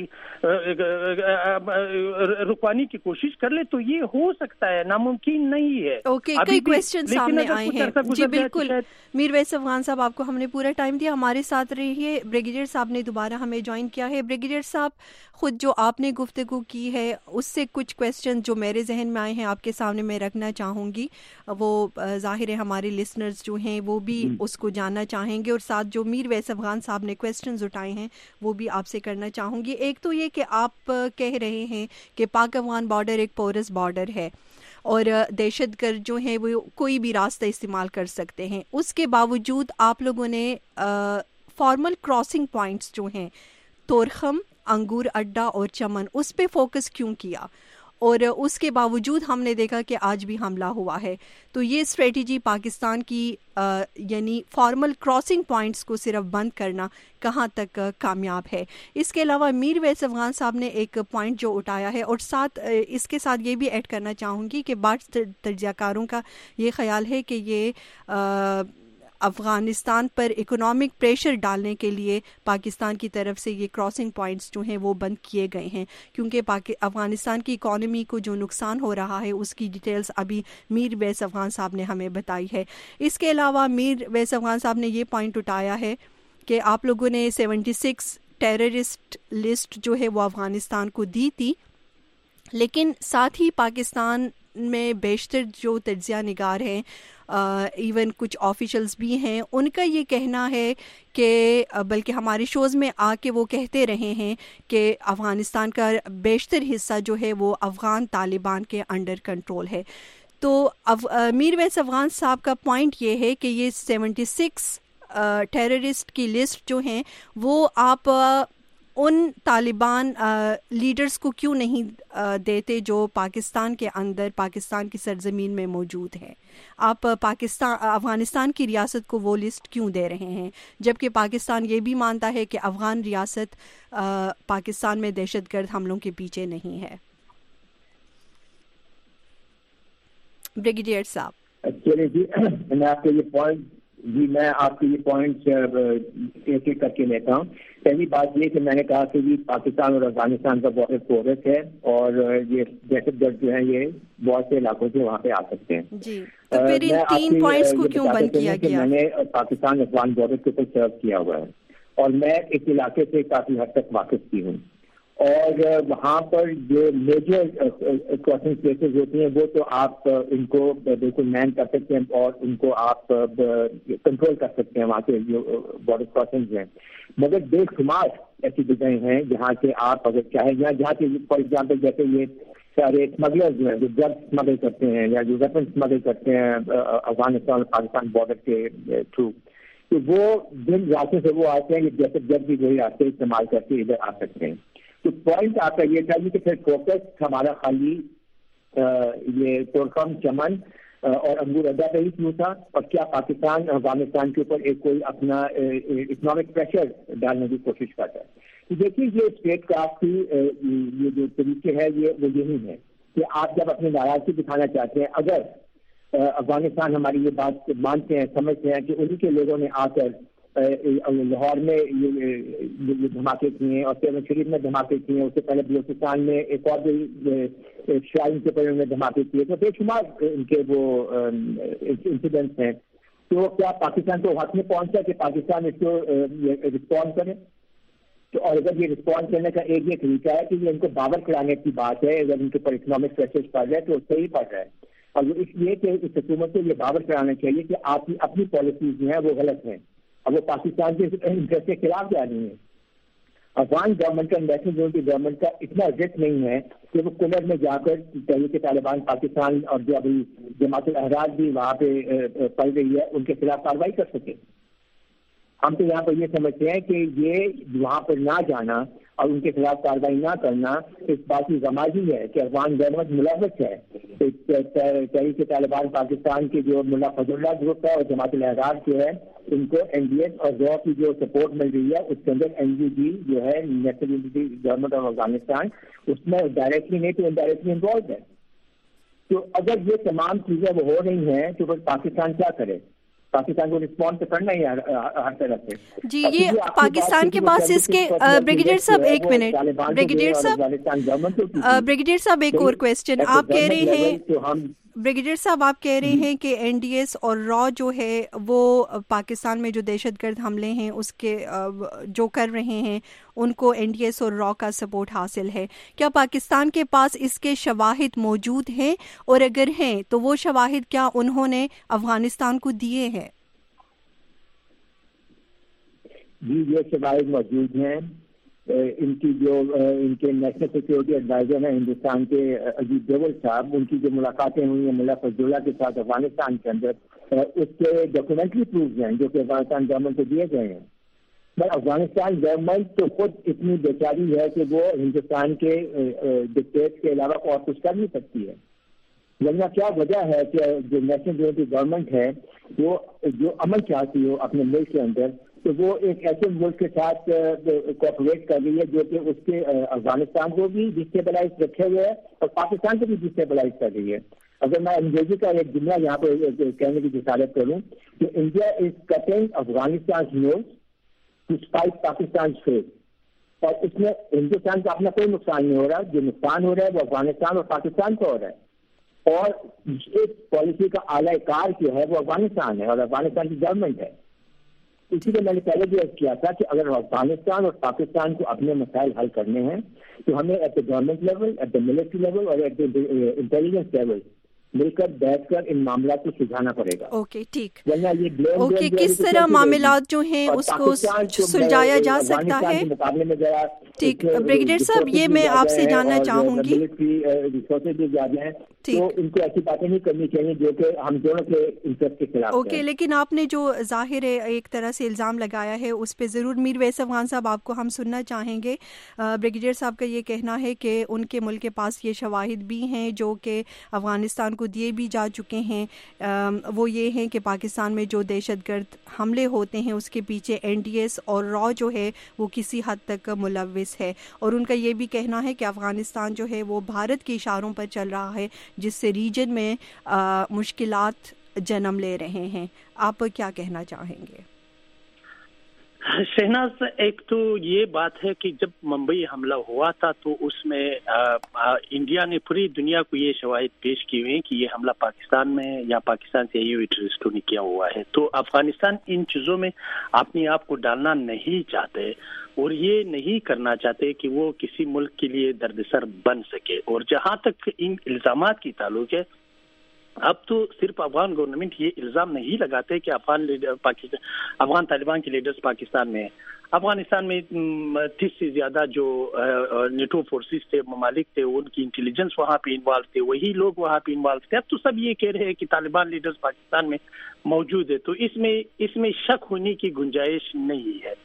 رکوانے کی کوشش کر لے تو یہ ہو سکتا ہے, ناممکن نہیں ہے. اوکے, کئی کویسچن سامنے آئے ہیں. جی بالکل میر ویس افغان صاحب, آپ کو ہم نے پورا ٹائم دیا, ہمارے ساتھ رہیے. بریگیڈیئر صاحب نے دوبارہ ہمیں جوائن کیا ہے. بریگیڈیئر صاحب, خود جو آپ نے گفتگو کی ہے اس سے کچھ کویسچن جو میرے ذہن میں آئے ہیں آپ کے سامنے میں رکھنا چاہوں گی. وہ ظاہر ہے ہمارے لسنرز جو ہیں وہ بھی اس کو جاننا چاہیں گے, اور ساتھ جو میر ویس افغان صاحب نے کویسچنز اٹھائے ہیں وہ بھی آپ سے کرنا چاہوں گی. ایک تو یہ کہ آپ کہہ رہے ہیں کہ پاک افغان بارڈر ایک پورس بارڈر ہے اور دہشت گرد جو ہیں وہ کوئی بھی راستہ استعمال کر سکتے ہیں. اس کے باوجود آپ لوگوں نے فارمل کراسنگ پوائنٹس جو ہیں تورخم, انگور اڈا اور چمن, اس پہ فوکس کیوں کیا؟ اور اس کے باوجود ہم نے دیکھا کہ آج بھی حملہ ہوا ہے. تو یہ اسٹریٹجی پاکستان کی آ, یعنی فارمل کراسنگ پوائنٹس کو صرف بند کرنا کہاں تک کامیاب ہے؟ اس کے علاوہ میر ویس افغان صاحب نے ایک پوائنٹ جو اٹھایا ہے, اور ساتھ اس کے ساتھ یہ بھی ایڈ کرنا چاہوں گی کہ بعض تجزیہ کاروں کا یہ خیال ہے کہ یہ آ, افغانستان پر اکنامک پریشر ڈالنے کے لیے پاکستان کی طرف سے یہ کراسنگ پوائنٹس جو ہیں وہ بند کیے گئے ہیں, کیونکہ افغانستان کی اکانومی کو جو نقصان ہو رہا ہے اس کی ڈیٹیلز ابھی میر ویس افغان صاحب نے ہمیں بتائی ہے. اس کے علاوہ میر ویس افغان صاحب نے یہ پوائنٹ اٹھایا ہے کہ آپ لوگوں نے سیونٹی سکس ٹیررسٹ لسٹ جو ہے وہ افغانستان کو دی تھی, لیکن ساتھ ہی پاکستان میں بیشتر جو تجزیہ نگار ہیں, ایون کچھ آفیشلز بھی ہیں, ان کا یہ کہنا ہے کہ بلکہ ہمارے شوز میں آ کے وہ کہتے رہے ہیں کہ افغانستان کا بیشتر حصہ جو ہے وہ افغان طالبان کے انڈر کنٹرول ہے. تو میر ویس افغان صاحب کا پوائنٹ یہ ہے کہ یہ سیونٹی سکس ٹیررسٹ کی لسٹ جو ہیں وہ آپ ان طالبان لیڈرز کو کیوں نہیں دیتے جو پاکستان کے اندر پاکستان کی سرزمین میں موجود ہیں؟ آپ پاکستان افغانستان کی ریاست کو وہ لسٹ کیوں دے رہے ہیں جبکہ پاکستان یہ بھی مانتا ہے کہ افغان ریاست پاکستان میں دہشت گرد حملوں کے پیچھے نہیں ہے؟ بریگیڈیئر صاحب جی میں آپ کے یہ پوائنٹ جی میں آپ کے یہ پوائنٹ ایک ایک کر کے لیتا ہوں. پہلی بات یہ کہ میں نے کہا کہ جی پاکستان اور افغانستان کا بارڈر پورس ہے اور یہ دہشت گرد جو ہیں یہ بہت سے علاقوں سے وہاں پہ آ سکتے ہیں. جی تو پھر ان تین پوائنٹس کو کیوں بند کیا گیا؟ میں نے پاکستان افغان بارڈر کے اوپر سرو کیا ہوا ہے اور میں اس علاقے سے کافی حد تک واقف بھی ہوں اور وہاں پر جو میجر کراسنگ پلیسز ہوتی ہیں وہ تو آپ ان کو بالکل مین کر سکتے ہیں اور ان کو آپ کنٹرول کر سکتے ہیں وہاں کے جو بارڈر کراسنگز ہیں. مگر بے شمار ایسی جگہیں ہیں جہاں سے آپ اگر چاہیں یا جہاں سے فار ایگزامپل جیسے یہ سارے اسمگلر جو ہیں جو ڈرگ اسمگل کرتے ہیں یا جو ویپن اسمگل کرتے ہیں افغانستان اور پاکستان بارڈر کے تھرو تو وہ جن راستوں سے وہ آتے ہیں یہ دہشت گرد بھی وہی راستے استعمال کر کے ادھر آ سکتے ہیں. تو پوائنٹ آپ کا یہ تھا کہ پھر فوکس ہمارا خالی یہ تورخم چمن اور انگور اڈا پہ ہی کیوں تھا اور کیا پاکستان افغانستان کے اوپر ایک کوئی اپنا اکنامک پریشر ڈالنے کی کوشش کرتا ہے؟ دیکھیے یہ اسٹیٹ کرافٹ کی یہ جو طریقے ہے یہ وہ یہی ہے کہ آپ جب اپنی ناراضگی دکھانا چاہتے ہیں اگر افغانستان ہماری یہ بات مانتے ہیں سمجھتے ہیں کہ انہیں کے لوگوں نے آ کر لاہور میں یہ دھماکے کیے ہیں اور پیون شریف میں دھماکے کیے ہیں اس سے پہلے بلوچستان میں ایک اور شرائن کے اوپر انہوں نے دھماکے کیے تو بے شمار ان کے وہ انسیڈنٹس ہیں. تو کیا پاکستان کو حق میں پہنچا کہ پاکستان اس کو رسپونڈ کرے؟ تو اور اگر یہ رسپونڈ کرنے کا ایک یہ طریقہ ہے کہ یہ ان کو باور کرانے کی بات ہے اگر ان کے اوپر اکنامک پریشر پڑ رہا ہے تو صحیح پڑ رہا ہے اور وہ اس لیے کہ اس حکومت کو یہ باور کرانا چاہیے کہ آپ کی اپنی پالیسیز جو ہیں وہ غلط ہیں. اب وہ پاکستان کے انٹرسٹ کے خلاف جا رہی ہیں. افغان گورنمنٹ کا نیشنل یونٹی گورنمنٹ کا اتنا عزت نہیں ہے کہ وہ کلر میں جا کر تحریک طالبان پاکستان اور جو ابھی جماعت الاحرار بھی وہاں پہ پڑ رہی ہے ان کے خلاف کارروائی کر سکے. ہم تو یہاں پر یہ سمجھتے ہیں کہ یہ وہاں پر نہ جانا اور ان کے خلاف کارروائی نہ کرنا اس بات کی غمازی ہے کہ افغان گورنمنٹ ملوث ہے. تحریک طالبان پاکستان کے جو ملا فضل اللہ گروپ ہے اور جماعت الاحرار جو ہے ان کو این ڈی ایس اور رو کی جو سپورٹ مل رہی ہے اس کے اندر این یو جی جو ہے national unity government of Afghanistan اس میں ڈائریکٹلی نہیں تو انڈائریکٹلی انوالوڈ ہے. تو اگر یہ تمام چیزیں وہ ہو رہی ہیں تو پھر پاکستان کیا کرے؟ پاکستان کو رسپونس کرنا ہی ہر طرف سے. جی یہ پاکستان کے پاس اس کے بریگیڈیئر صاحب ایک منٹ بریگیڈیئر صاحب بریگیڈیئر صاحب ایک اور کویسچن آپ کہہ رہے ہیں بریگیڈیئر صاحب آپ کہہ رہے ہیں کہ این ڈی ایس اور را جو ہے وہ پاکستان میں جو دہشت گرد حملے ہیں اس کے جو کر رہے ہیں ان کو این ڈی ایس اور را کا سپورٹ حاصل ہے. کیا پاکستان کے پاس اس کے شواہد موجود ہیں اور اگر ہیں تو وہ شواہد کیا انہوں نے افغانستان کو دیے ہیں؟ جی یہ شواہد موجود ہیں. ان کی جو ان کے نیشنل سیکورٹی ایڈوائزر ہیں ہندوستان کے اجیت ڈوبل صاحب ان کی جو ملاقاتیں ہوئی ہیں ملا فضل اللہ کے ساتھ افغانستان کے اندر اس کے ڈاکومنٹری پروفز ہیں جو کہ افغانستان گورنمنٹ کو دیے گئے ہیں. پر افغانستان گورنمنٹ تو خود اتنی بیچاری ہے کہ وہ ہندوستان کے ڈکٹیٹ کے علاوہ اور کچھ کر نہیں سکتی ہے. ورنہ کیا وجہ ہے کہ جو نیشنل یونٹی گورنمنٹ ہے وہ جو امن چاہتی ہو اپنے ملک کے اندر تو وہ ایک ایسے ملک کے ساتھ کوآپریٹ کر رہی ہے جو کہ اس کے افغانستان کو بھی ڈسٹیبلائز رکھے ہوئے ہے اور پاکستان کو بھی ڈسٹیبلائز کر رہی ہے. اگر میں انگریزی کا ایک جملہ یہاں پہ کہنے کی جسارت کروں کہ India is cutting Afghanistan nose to spite Pakistan face اور اس میں ہندوستان کا اپنا کوئی نقصان نہیں ہو رہا. جو نقصان ہو رہا ہے وہ افغانستان اور پاکستان کا ہو رہا ہے اور اس پالیسی کا اعلی کار جو ہے وہ افغانستان ہے اور افغانستان کی گورنمنٹ ہے. اسی لیے میں نے پہلے بھی کیا تھا کہ اگر افغانستان اور پاکستان کو اپنے مسائل حل کرنے ہیں تو ہمیں at the government level at the military level اور ایٹ دا انٹیلیجنس لیول مل کر بیٹھ کر ان معاملات کو سلجھانا پڑے گا. اوکے ٹھیک ورنہ یہ بلیم اوکے کس طرح معاملات جو ہیں اس کو سلجھایا جا سکتا ہے مقابلے میں ذرا ٹھیک. بریگیڈیئر صاحب یہ میں آپ سے جاننا چاہوں گی ملٹری ریسورسز بھی زیادہ ہیں تو ان کو ایسی باتیں نہیں کرنی چاہیے جو کہ ہم دونوں کے انٹرسٹ کے خلاف ہیں. اوکے, لیکن آپ نے جو ظاہر ہے ایک طرح سے الزام لگایا ہے اس پہ ضرور میر ویس افغان صاحب آپ کو ہم سننا چاہیں گے. بریگیڈیئر صاحب کا یہ کہنا ہے کہ ان کے ملک کے پاس یہ شواہد بھی ہیں جو کہ افغانستان کو دیے بھی جا چکے ہیں. وہ یہ ہیں کہ پاکستان میں جو دہشت گرد حملے ہوتے ہیں اس کے پیچھے این ڈی ایس اور را جو ہے وہ کسی حد تک ملوث ہے, اور ان کا یہ بھی کہنا ہے کہ افغانستان جو ہے وہ بھارت کے اشاروں پر چل رہا ہے جس سے ریجن میں مشکلات جنم لے رہے ہیں. آپ کیا کہنا چاہیں گے؟ شہناز, ایک تو یہ بات ہے کہ جب ممبئی حملہ ہوا تھا تو اس میں آ, آ, انڈیا نے پوری دنیا کو یہ شواہد پیش کی ہوئی کہ یہ حملہ پاکستان میں یا پاکستان سے یہ ٹیررسٹوں نے کیا ہوا ہے. تو افغانستان ان چیزوں میں اپنے آپ کو ڈالنا نہیں چاہتے اور یہ نہیں کرنا چاہتے کہ وہ کسی ملک کے لیے دردسر بن سکے. اور جہاں تک ان الزامات کی تعلق ہے, اب تو صرف افغان گورنمنٹ یہ الزام نہیں لگاتے کہ افغان پاکستان افغان طالبان کے لیڈرز پاکستان میں, افغانستان میں تیس سے زیادہ جو نیٹو فورسز تھے, ممالک تھے, ان کی انٹیلیجنس وہاں پہ انوالو تھے, وہی لوگ وہاں پہ انوالو تھے. اب تو سب یہ کہہ رہے ہیں کہ طالبان لیڈرز پاکستان میں موجود ہے, تو اس میں اس میں شک ہونے کی گنجائش نہیں ہے.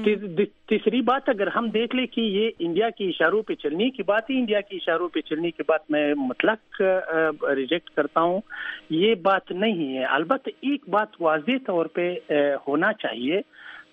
تیسری بات, اگر ہم دیکھ لیں کہ یہ انڈیا کے اشاروں پہ چلنے کی بات ہے, انڈیا کے اشاروں پہ چلنے کی بات میں مطلق ریجیکٹ کرتا ہوں, یہ بات نہیں ہے. البتہ ایک بات واضح طور پہ ہونا چاہیے,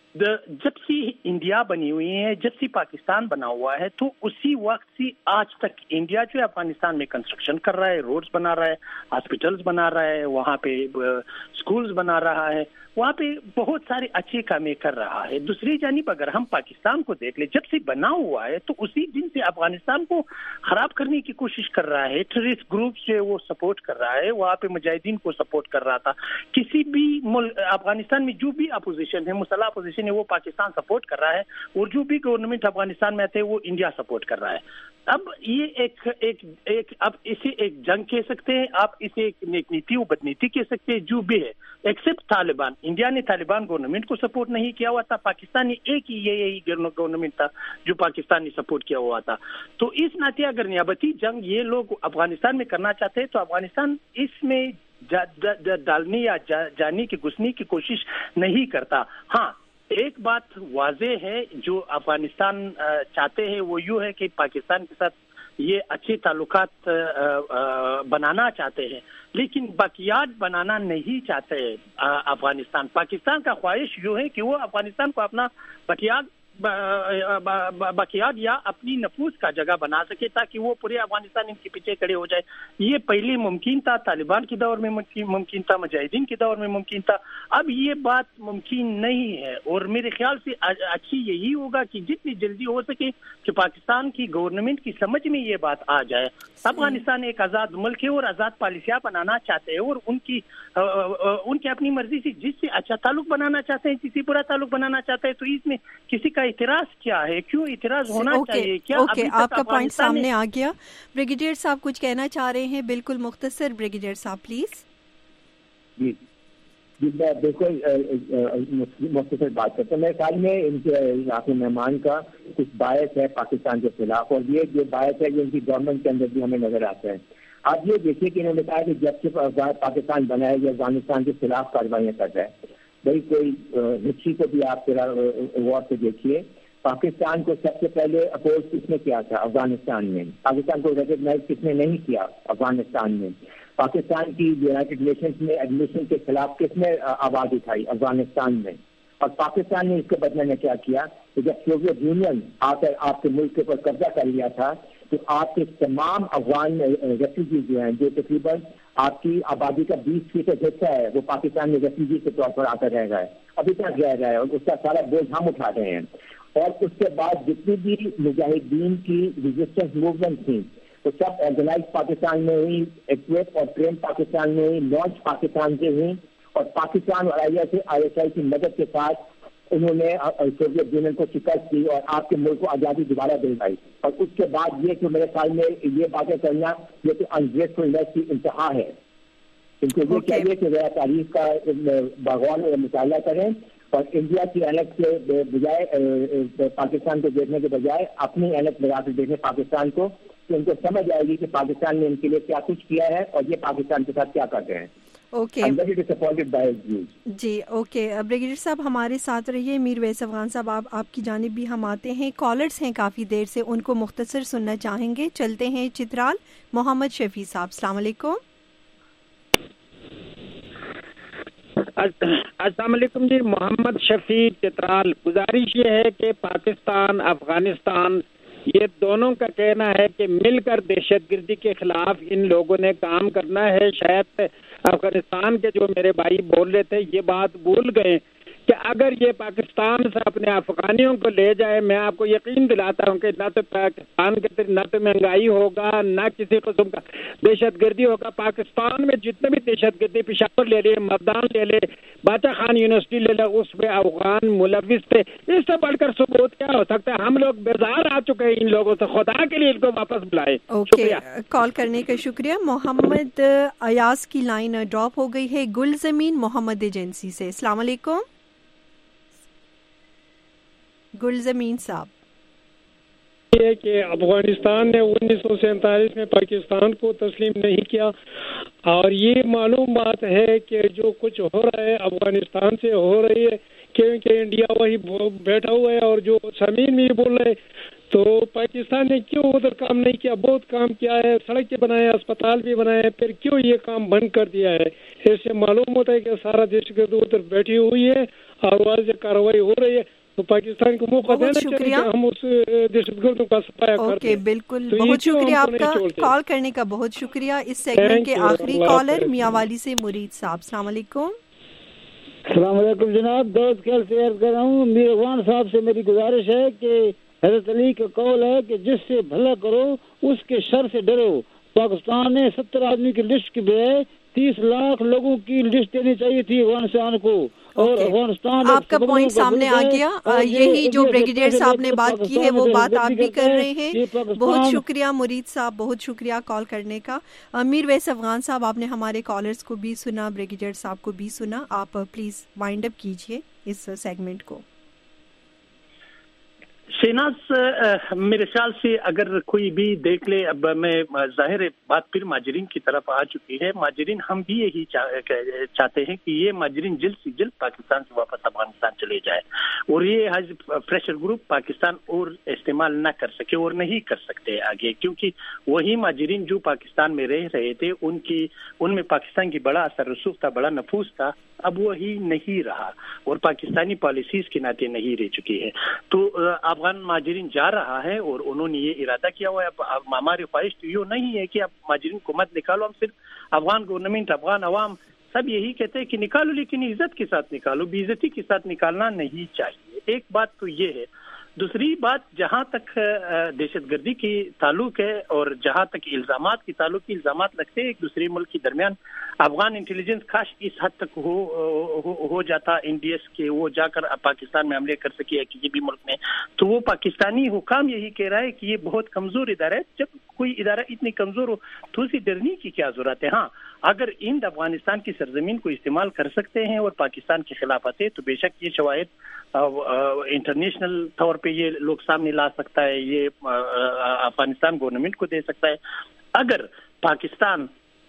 جب سے انڈیا بنی ہوئی ہے, جب سے پاکستان بنا ہوا ہے, تو اسی وقت سے آج تک انڈیا جو ہے افغانستان میں کنسٹرکشن کر رہا ہے, روڈز بنا رہا ہے, ہاسپٹلز بنا رہا ہے, وہاں پہ سکولز بنا رہا ہے, وہاں پہ بہت سارے اچھے کامیں کر رہا ہے. دوسری جانب اگر ہم پاکستان کو دیکھ لیں, جب سے بنا ہوا ہے تو اسی دن سے افغانستان کو خراب کرنے کی کوشش کر رہا ہے. ٹیررسٹ گروپ جو ہے وہ سپورٹ کر رہا ہے, وہاں پہ مجاہدین کو سپورٹ کر رہا تھا. کسی بھی ملک افغانستان میں جو بھی اپوزیشن ہے, مسلح اپوزیشن ہے, وہ پاکستان سپورٹ کر رہا ہے, اور جو بھی گورنمنٹ افغانستان میں آتے وہ انڈیا سپورٹ کر رہا ہے. اب یہ ایک ایک ایک اب اسے ایک جنگ کہہ سکتے ہیں, آپ اسے ایک نیک نیتی و بدنیتی کہہ سکتے ہیں, جو بھی ہے, ایکسپٹ طالبان. انڈیا نے طالبان گورنمنٹ کو سپورٹ نہیں کیا ہوا تھا, پاکستان نے ایک ہی یہی گورنمنٹ تھا جو پاکستان نے سپورٹ کیا ہوا تھا. تو اس ناطے اگر نیابتی جنگ یہ لوگ افغانستان میں کرنا چاہتے ہیں تو افغانستان اس میں جا, جا, ڈالنے یا جا, جانے کی گھسنے کی کوشش نہیں کرتا. ہاں, ایک بات واضح ہے جو افغانستان چاہتے ہیں وہ یوں ہے کہ پاکستان کے ساتھ یہ اچھے تعلقات بنانا چاہتے ہیں, لیکن باقیات بنانا نہیں چاہتے. افغانستان پاکستان کا خواہش یوں ہے کہ وہ افغانستان کو اپنا باقیات باقیات یا اپنی نفوذ کا جگہ بنا سکے تاکہ وہ پورے افغانستان ان کے پیچھے کھڑے ہو جائے. یہ پہلے ممکن تھا, طالبان کے دور میں ممکن تھا, مجاہدین کے دور میں ممکن تھا, اب یہ بات ممکن نہیں ہے. اور میرے خیال سے اچھی یہی ہوگا کہ جتنی جلدی ہو سکے کہ پاکستان کی گورنمنٹ کی سمجھ میں یہ بات آ جائے. افغانستان ایک آزاد ملک ہے اور آزاد پالیسیاں بنانا چاہتے ہیں, اور ان کی ان کی اپنی مرضی سے جس سے اچھا تعلق بنانا چاہتے ہیں, جس سے برا تعلق بنانا چاہتے ہیں, تو اس میں کسی کا اعتراض کیا ہے؟ کیوں اعتراض ہونا چاہیے؟ کیا اوکے, آپ کا پوائنٹ سامنے آ گیا. بریگیڈیئر صاحب کچھ کہنا چاہ رہے ہیں, بالکل مختصر. بریگیڈیئر صاحب پلیز. جی جی میں بالکل مختصر بات کرتا ہوں. میرے خیال میں ان کے یہاں کے مہمان کا کچھ باعث ہے پاکستان کے خلاف, اور یہ جو باعث ہے یہ ان کی گورنمنٹ کے اندر بھی ہمیں نظر آتا ہے. آپ یہ دیکھیے کہ انہوں نے کہا کہ جب سے پاکستان بنا ہے یہ افغانستان کے خلاف کارروائیاں کر رہا ہے. بھائی کوئی ہسٹری کو بھی آپ ذرا غور سے دیکھیے. پاکستان کو سب سے پہلے اپوز کس نے کیا تھا افغانستان میں؟ پاکستان کو ریکگنائز کس نے نہیں کیا افغانستان میں؟ پاکستان کی یونائٹڈ نیشنز میں ایڈمیشن کے خلاف کس نے آواز اٹھائی افغانستان میں؟ اور پاکستان نے اس کے بدلے میں کیا کیا کہ جب سوویت یونین آ کر آپ کے ملک کے اوپر قبضہ کر لیا تھا تو آپ کے تمام افغان ریفیوجی جو ہیں, جو تقریباً آپ کی آبادی کا بیس فیصد حصہ ہے, وہ پاکستان میں ریفیوجی کے طور پر آ کر رہ رہا ہے, ابھی تک رہ رہا ہے, اور اس کا سارا بوجھ ہم اٹھا رہے ہیں. اور اس کے بعد جتنی بھی مجاہدین کی ریزسٹنس موومنٹ تھیں وہ سب آرگنائز پاکستان میں ہوئی, ایکویپ اور ٹرین پاکستان میں ہوئی, لانچ پاکستان سے ہوئی, اور پاکستان اور I S I S I کی مدد کے ساتھ انہوں نے سوویت یونین کو شکست دی اور آپ کے ملک کو آزادی دوبارہ دلوائی. اور اس کے بعد یہ کہ میرے خیال میں یہ باتیں کرنا یہ تو انگریزفلنس کی انتہا ہے. ان کو یہ چاہیے کہ ذرا تاریخ کا بغور مطالعہ کریں اور انڈیا کی اینک سے بجائے پاکستان کو دیکھنے کے بجائے اپنی اینک لگا کے دیکھیں پاکستان کو, تو ان کو سمجھ آئے گی کہ پاکستان نے ان کے لیے کیا کچھ کیا ہے اور یہ پاکستان کے ساتھ کیا کرتے ہیں. اوکے جی اوکے بریگیڈیئر صاحب ہمارے ساتھ رہیے. میر ویس افغان صاحب آپ آپ کی جانب بھی ہم آتے ہیں. کالرز ہیں کافی دیر سے, ان کو مختصر سننا چاہیں گے. چلتے ہیں چترال. محمد شفیع صاحب السلام علیکم. السلام علیکم جی. محمد شفیع چترال. گزارش یہ ہے کہ پاکستان افغانستان یہ دونوں کا کہنا ہے کہ مل کر دہشت گردی کے خلاف ان لوگوں نے کام کرنا ہے. شاید افغانستان کے جو میرے بھائی بول رہے تھے یہ بات بھول گئے کہ اگر یہ پاکستان سے اپنے افغانیوں کو لے جائے, میں آپ کو یقین دلاتا ہوں کہ نہ تو پاکستان کے نہ تو مہنگائی ہوگا نہ کسی قسم کا دہشت گردی ہوگا. پاکستان میں جتنے بھی دہشت گردی پشاور لے لے, مردان لے لے, باچا خان یونیورسٹی لے لے, اس میں افغان ملوث تھے. اس سے بڑھ کر ثبوت کیا ہو سکتا ہے؟ ہم لوگ بیزار آ چکے ہیں ان لوگوں سے. خدا کے لیے ان کو واپس بلائے. اوکے کال کرنے کا شکریہ. محمد ایاز کی لائن ڈراپ ہو گئی ہے. گل زمین محمد ایجنسی سے. السلام علیکم. گل زمین صاحب. یہ کہ افغانستان نے انیس سو سینتالیس میں پاکستان کو تسلیم نہیں کیا, اور یہ معلوم بات ہے کہ جو کچھ ہو رہا ہے افغانستان سے ہو رہی ہے, کیونکہ انڈیا وہی بیٹھا ہوا ہے. اور جو سامعین بھی بول رہے تو پاکستان نے کیوں ادھر کام نہیں کیا؟ بہت کام کیا ہے, سڑکیں بنائے, اسپتال بھی بنائے, پھر کیوں یہ کام بند کر دیا ہے؟ اس سے معلوم ہوتا ہے کہ سارا دہشت گرد ادھر بیٹھی ہوئی ہے اور واضح کارروائی ہو رہی ہے. تو پاکستان کو موقع دینا چاہیے کہ ہم اس دہشت گردوں کا صفایا کریں. اوکے بالکل, بہت شکریہ آپ کا کال کرنے کا. بہت شکریہ. اس سیگمنٹ کے آخری کالر میاں والی سے مرید صاحب. السلام علیکم. السلام علیکم جناب. دوست خیال سے عرض کر رہا ہوں, میر افغان صاحب سے میری گزارش ہے کہ حضرت علی کا قول ہے کہ جس سے بھلا کرو اس کے شر سے ڈرو. پاکستان نے ستر آدمی کی لسٹ کی بجائے تیس لاکھ لوگوں کی لسٹ دینی چاہیے تھی افغانستان کو. اور افغانستان آپ کا پوائنٹ سامنے آ گیا. یہی جو بریگیڈیئر صاحب نے بات کی ہے وہ بات آپ بھی کر رہے ہیں. بہت شکریہ مرید صاحب, بہت شکریہ کال کرنے کا. میر ویس افغان صاحب آپ نے ہمارے کالرز کو بھی سنا, بریگیڈیئر صاحب کو بھی سنا. آپ پلیز وائنڈ اپ کیجئے اس سیگمنٹ کو. شہناز میرے خیال سے اگر کوئی بھی دیکھ لے, اب میں ظاہر بات پھر ماجرین کی طرف آ چکی ہے. ماجرین ہم بھی یہی چاہتے ہیں کہ یہ ماجرین جلد سے جلد پاکستان سے واپس افغانستان چلے جائے, اور یہ حج پریشر گروپ پاکستان اور استعمال نہ کر سکے اور نہیں کر سکتے آگے, کیونکہ وہی ماجرین جو پاکستان میں رہ رہے تھے ان کی ان میں پاکستان کی بڑا اثر رسوخ تھا, بڑا نفوذ تھا. اب وہی نہیں رہا اور پاکستانی پالیسیز کے ناطے نہیں رہ چکی ہے. تو افغان ماجرین جا رہا ہے اور انہوں نے یہ ارادہ کیا ہوا ہے. ہماری خواہش تو یہ نہیں ہے کہ اب ماجرین کو مت نکالو, ہم صرف افغان گورنمنٹ افغان عوام سب یہی کہتے ہیں کہ نکالو, لیکن عزت کے ساتھ نکالو, بے عزتی کے ساتھ نکالنا نہیں چاہیے. ایک بات تو یہ ہے. دوسری بات, جہاں تک دہشت گردی کی تعلق ہے اور جہاں تک الزامات کی تعلق کی الزامات لگتے ہیں ایک دوسرے ملک کے درمیان, افغان انٹیلیجنس کاش اس حد تک ہو ہو, ہو جاتا این ڈی ایس کے وہ جا کر پاکستان میں حملے کر سکے کسی بھی ملک میں. تو وہ پاکستانی حکام یہی کہہ رہا ہے کہ یہ بہت کمزور ادارہ ہے. جب کوئی ادارہ اتنی کمزور ہو تو اسے ڈرنے کی کیا ضرورت ہے؟ ہاں اگر ہند افغانستان کی سرزمین کو استعمال کر سکتے ہیں اور پاکستان کے خلاف آتے تو بے شک یہ شواہد انٹرنیشنل طور پہ یہ لوگ سامنے لا سکتا ہے, یہ افغانستان گورنمنٹ کو دے سکتا ہے. اگر پاکستان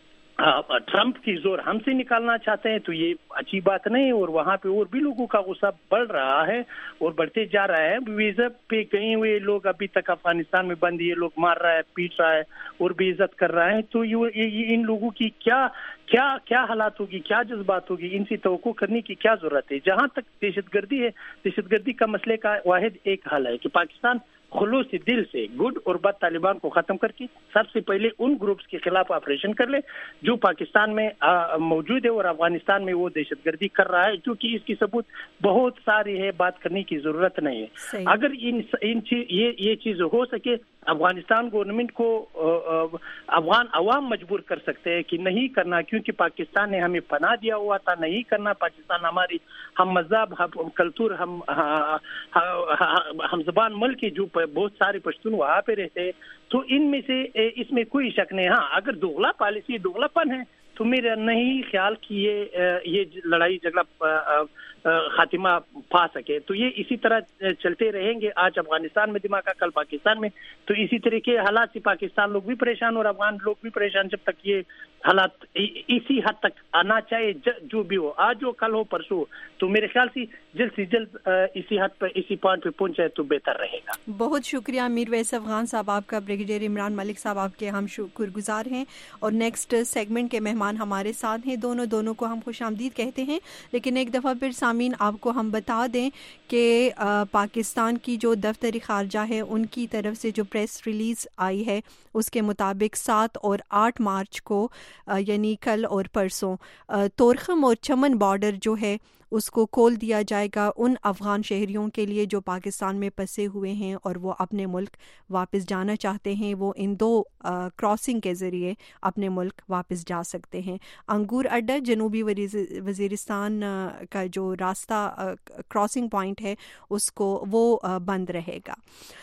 ٹرمپ کی زور ہم سے نکالنا چاہتے ہیں تو یہ اچھی بات نہیں, اور وہاں پہ اور بھی لوگوں کا غصہ بڑھ رہا ہے اور بڑھتے جا رہا ہے. ویزا پہ گئے ہوئے لوگ ابھی تک افغانستان میں بند, یہ لوگ مار رہا ہے, پیٹ رہا ہے اور بے عزت کر رہا ہے. تو یہ ان لوگوں کی کیا کیا کیا حالات ہوگی, کیا جذبات ہوگی, ان سے توقع کرنے کی کیا ضرورت ہے؟ جہاں تک دہشت گردی ہے, دہشت گردی کا مسئلے کا واحد ایک حل ہے کہ پاکستان خلوص دل سے گڈ اور بد طالبان کو ختم کر کے سب سے پہلے ان گروپس کے خلاف آپریشن کر لے جو پاکستان میں موجود ہے اور افغانستان میں وہ دہشت گردی کر رہا ہے, کیونکہ اس کی ثبوت بہت ساری ہے, بات کرنے کی ضرورت نہیں ہے. اگر ان, ان یہ یہ چیز ہو سکے, افغانستان گورنمنٹ کو افغان عوام مجبور کر سکتے ہیں کہ نہیں کرنا, کیونکہ پاکستان نے ہمیں پناہ دیا ہوا تھا, نہیں کرنا. پاکستان ہماری ہم مذہب ہم کلچر ہم ہم زبان ملک جو بہت سارے پشتون وہاں پہ رہتے, تو ان میں سے اس میں کوئی شک نہیں. ہاں اگر دوغلا پالیسی دوغلا پن ہے تو میرا نہیں خیال کہ یہ یہ لڑائی جھگڑا خاتمہ پا سکے. تو یہ اسی طرح چلتے رہیں گے. آج افغانستان میں دھماکہ، کل پاکستان میں، تو اسی طرح کے حالات سے پاکستان لوگ بھی پریشان اور افغان لوگ بھی پریشان جب تک یہ حالات اسی حد تک آنا چاہے جو بھی ہو، آج ہو کل ہو پرسوں. تو میرے خیال سے جلد سے جلد اسی حد پر اسی پوائنٹ پہ پہنچے تو بہتر رہے گا. بہت شکریہ امیر ویس افغان صاحب آپ کا. بریگیڈیئر عمران ملک صاحب آپ کے ہم شکر گزار ہیں. اور نیکسٹ سیگمنٹ کے مہمان ہمارے ساتھ ہیں. دونوں دونوں کو ہم خوش آمدید کہتے ہیں. لیکن ایک دفعہ پھر سامعین آپ کو ہم بتا دیں کہ پاکستان کی جو دفتر خارجہ ہے ان کی طرف سے جو پریس ریلیز آئی ہے اس کے مطابق سات اور آٹھ مارچ کو یعنی کل اور پرسوں طورخم اور چمن بارڈر جو ہے اس کو کھول دیا جائے گا ان افغان شہریوں کے لیے جو پاکستان میں پھنسے ہوئے ہیں اور وہ اپنے ملک واپس جانا چاہتے ہیں. وہ ان دو کراسنگ کے ذریعے اپنے ملک واپس جا سکتے ہیں. انگور اڈا جنوبی وزیرستان کا جو راستہ کراسنگ پوائنٹ ہے اس کو وہ بند رہے گا.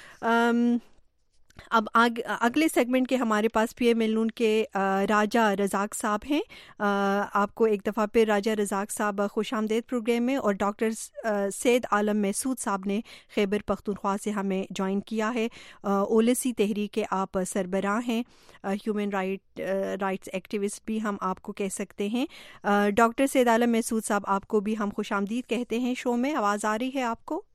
اب آگ, اگلے سیگمنٹ کے ہمارے پاس پی ایم ایل نون کے راجہ رزاق صاحب ہیں. آپ کو ایک دفعہ پھر راجہ رزاق صاحب خوش آمدید پروگرام میں. اور ڈاکٹر سید عالم محسود صاحب نے خیبر پختونخوا سے ہمیں جوائن کیا ہے. اولسی تحریک کے آپ سربراہ ہیں, ہیومن رائٹ رائٹس ایکٹیوسٹ بھی ہم آپ کو کہہ سکتے ہیں. ڈاکٹر سید عالم محسود صاحب آپ کو بھی ہم خوش آمدید کہتے ہیں شو میں. آواز آ رہی ہے آپ کو؟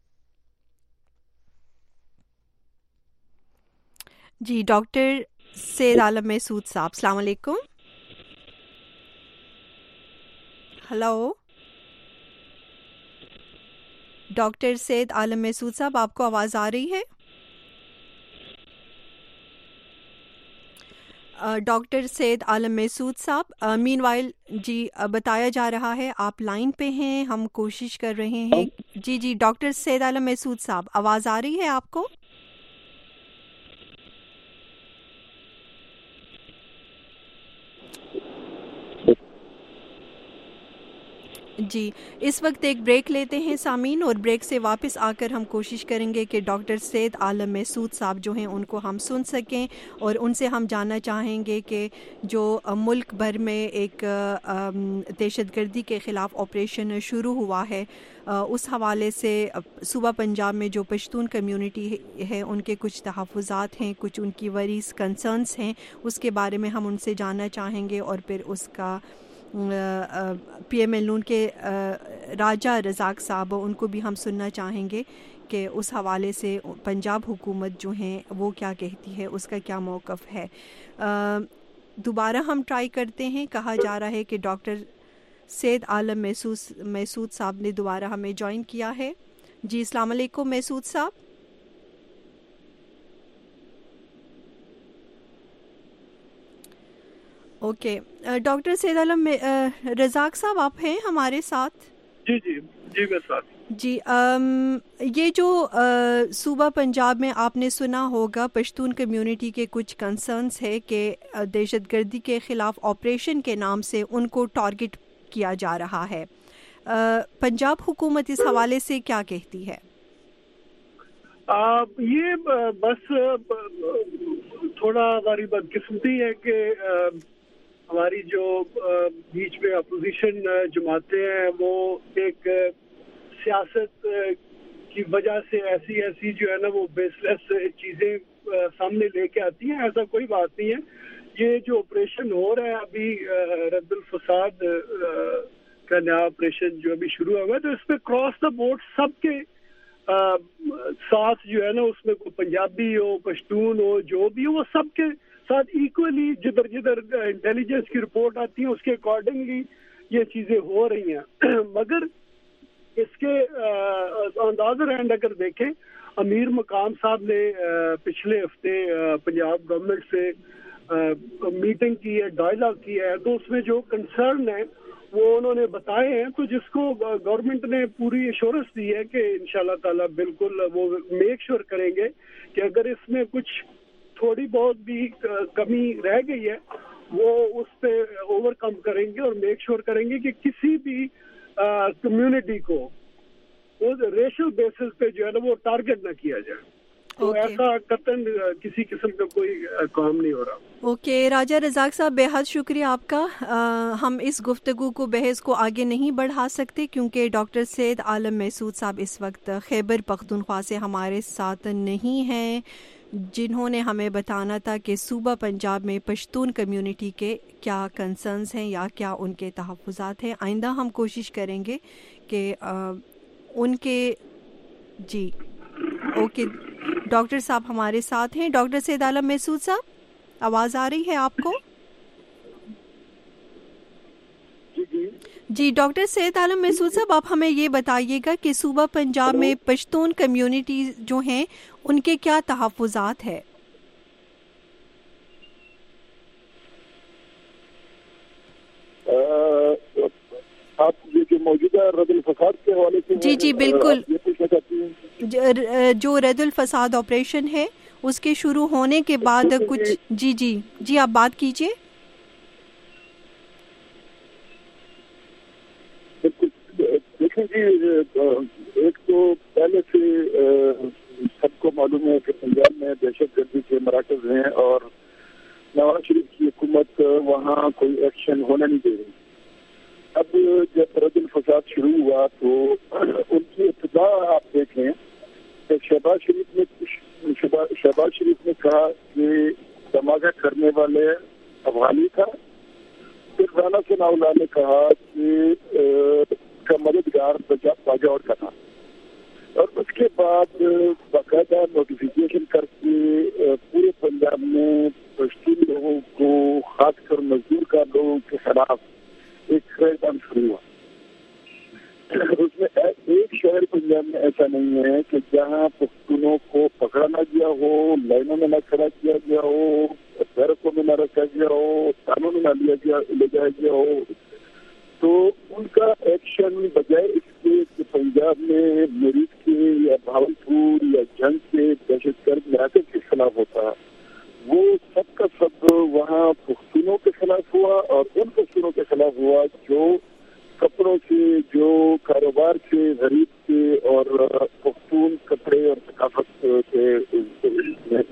جی ڈاکٹر سید عالم محسود صاحب السلام علیکم. ہلو ڈاکٹر سید عالم محسود صاحب آپ کو آواز آ رہی ہے؟ ڈاکٹر سید عالم محسود صاحب مین وائل جی بتایا جا رہا ہے آپ لائن پہ ہیں, ہم کوشش کر رہے ہیں. جی جی ڈاکٹر سید عالم محسود صاحب آواز آ رہی ہے آپ کو؟ جی اس وقت ایک بریک لیتے ہیں سامعین, اور بریک سے واپس آ کر ہم کوشش کریں گے کہ ڈاکٹر سید عالم محسود صاحب جو ہیں ان کو ہم سن سکیں, اور ان سے ہم جاننا چاہیں گے کہ جو ملک بھر میں ایک دہشت گردی کے خلاف آپریشن شروع ہوا ہے اس حوالے سے صوبہ پنجاب میں جو پشتون کمیونٹی ہے ان کے کچھ تحفظات ہیں, کچھ ان کی وریز کنسرنس ہیں, اس کے بارے میں ہم ان سے جاننا چاہیں گے. اور پھر اس کا پی ایم ایل نون کے راجہ رزاق صاحب ان کو بھی ہم سننا چاہیں گے کہ اس حوالے سے پنجاب حکومت جو ہیں وہ کیا کہتی ہے, اس کا کیا موقف ہے. دوبارہ ہم ٹرائی کرتے ہیں. کہا جا رہا ہے کہ ڈاکٹر سید عالم محسود محسود صاحب نے دوبارہ ہمیں جوائن کیا ہے. جی السلام علیکم محسود صاحب. اوکے ڈاکٹر سید عالم رزاق صاحب آپ ہیں ہمارے ساتھ؟ جی جی جی میں ساتھ. جی یہ جو صوبہ پنجاب میں آپ نے سنا ہوگا پشتون کمیونٹی کے کچھ کنسرنس ہے کہ دہشت گردی کے خلاف آپریشن کے نام سے ان کو ٹارگٹ کیا جا رہا ہے. پنجاب حکومت اس حوالے سے کیا کہتی ہے؟ یہ بس تھوڑا ہماری بدقسمتی ہے کہ ہماری جو بیچ میں اپوزیشن جماعتیں ہیں وہ ایک سیاست کی وجہ سے ایسی ایسی جو ہے نا وہ بیس لیس چیزیں سامنے لے کے آتی ہیں. ایسا کوئی بات نہیں ہے. یہ جو آپریشن ہو رہا ہے ابھی رد الفساد کا نیا آپریشن جو ابھی شروع ہوا ہے, تو اس پہ کراس دا بورڈ سب کے ساتھ جو ہے نا اس میں کوئی پنجابی ہو, پشتون ہو, جو بھی ہو, وہ سب کے ساتھ ایکولی جدھر جدھر انٹیلیجنس کی رپورٹ آتی ہے اس کے اکارڈنگلی یہ چیزیں ہو رہی ہیں. مگر اس کے اندازہ اینڈ اگر دیکھیں, امیر مقام صاحب نے پچھلے ہفتے پنجاب گورنمنٹ سے میٹنگ کی ہے, ڈائلاگ کی ہے, تو اس میں جو کنسرن ہے وہ انہوں نے بتائے ہیں, تو جس کو گورنمنٹ نے پوری ایشورنس دی ہے کہ انشاءاللہ تعالی بالکل وہ میک شور کریں گے کہ اگر اس میں کچھ تھوڑی بہت بھی کمی رہ گئی ہے وہ اس پہ اوور کم کریں گے اور میک شور کریں گے کہ کسی بھی کمیونٹی کو ریشل بیسس پہ جو ہے نا وہ ٹارگٹ نہ کیا جائے. تو ایسا قطعاً کسی قسم کا کوئی کام نہیں ہو رہا. اوکے راجہ رزاق صاحب، بے حد شکریہ آپ کا. ہم اس گفتگو کو بحث کو آگے نہیں بڑھا سکتے کیونکہ ڈاکٹر سید عالم محسود صاحب اس وقت خیبر پختونخوا سے ہمارے ساتھ نہیں ہیں، جنہوں نے ہمیں بتانا تھا کہ صوبہ پنجاب میں پشتون کمیونٹی کے کیا کنسرنز ہیں یا کیا ان کے تحفظات ہیں. آئندہ ہم کوشش کریں گے کہ ان کے جی اوکے ڈاکٹر صاحب ہمارے ساتھ ہیں. ڈاکٹر سید عالم محسود صاحب، آواز آ رہی ہے آپ کو؟ جی ڈاکٹر سید عالم محسود صاحب، آپ ہمیں یہ بتائیے گا کہ صوبہ پنجاب میں پشتون کمیونٹی جو ہیں ان کے کیا تحفظات ہیں؟ آپ یہ جو موجودہ رد الفساد کے حوالے سے جی جی بالکل، جو رد الفساد آپریشن ہے اس کے شروع ہونے کے بعد کچھ جی جی جی آپ بات کیجیے. دیکھیں جی، ایک تو پہلے سے سب کو معلوم ہے کہ پنجاب میں دہشت گردی کے مراکز ہیں اور نواز شریف کی حکومت وہاں کوئی ایکشن ہونا نہیں دے رہی. اب جب رد الفساد شروع ہوا تو ان کی ابتدا آپ دیکھیں کہ شہباز شریف نے شہباز شریف نے کہا کہ دھماکہ کرنے والے افغانی تھا. پھر رانا ثناء اللہ نے کہا کہ کا مددگار باجوڑ کا تھا، اور اس کے بعد باقاعدہ نوٹیفیکیشن کر کے پورے پنجاب میں پشتون لوگوں کو، خاص کر مزدور کا لوگوں کے خلاف ایک خیردان شروع ہوا. اس میں ایک شہر پنجاب میں ایسا نہیں ہے کہ جہاں پختونوں کو پکڑا نہ گیا ہو، لائنوں میں نہ کھڑا کیا گیا ہو، بیرکوں میں نہ رکھا گیا ہو، تانوں میں نہ لیا گیا لے جایا گیا ہو. تو ان کا ایکشن بجائے اس کے کہ پنجاب میں مریض کے یا بھاولپور یا جنگ کے دہشت گرد مراکز کے خلاف ہوتا ہے، وہ سب کا سب وہاں پختونوں کے خلاف ہوا، اور ان پختونوں کے خلاف ہوا جو کپڑوں سے، جو کاروبار سے، غریب سے اور پختون کپڑے اور ثقافت سے.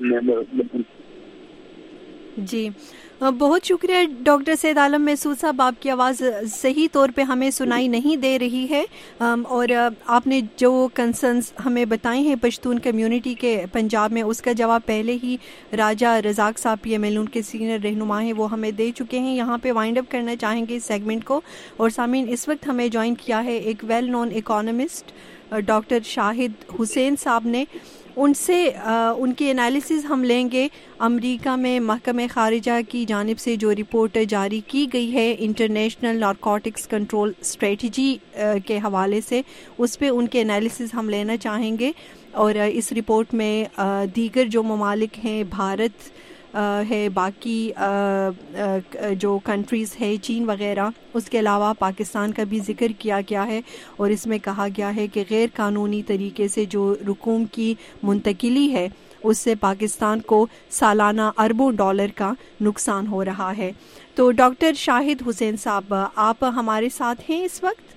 جی بہت شکریہ ڈاکٹر سید عالم محسود صاحب، آپ کی آواز صحیح طور پہ ہمیں سنائی نہیں دے رہی ہے، اور آپ نے جو کنسرنز ہمیں بتائے ہیں پشتون کمیونٹی کے پنجاب میں، اس کا جواب پہلے ہی راجہ رزاق صاحب پی ایم ایل ان کے سینئر رہنما ہیں وہ ہمیں دے چکے ہیں. یہاں پہ وائنڈ اپ کرنا چاہیں گے اس سیگمنٹ کو. اور سامعین، اس وقت ہمیں جوائن کیا ہے ایک well known economist doctor Shahid Hussain صاحب نے. ان سے ان کی انالیسز ہم لیں گے امریکہ میں محکمہ خارجہ کی جانب سے جو رپورٹ جاری کی گئی ہے انٹرنیشنل نارکوٹکس کنٹرول اسٹریٹجی کے حوالے سے، اس پہ ان کے انالیسز ہم لینا چاہیں گے. اور اس رپورٹ میں دیگر جو ممالک ہیں، بھارت ہے، باقی جو کنٹریز ہے چین وغیرہ، اس کے علاوہ پاکستان کا بھی ذکر کیا گیا ہے. اور اس میں کہا گیا ہے کہ غیر قانونی طریقے سے جو رقوم کی منتقلی ہے اس سے پاکستان کو سالانہ اربوں ڈالر کا نقصان ہو رہا ہے. تو ڈاکٹر شاہد حسین صاحب، آپ ہمارے ساتھ ہیں اس وقت؟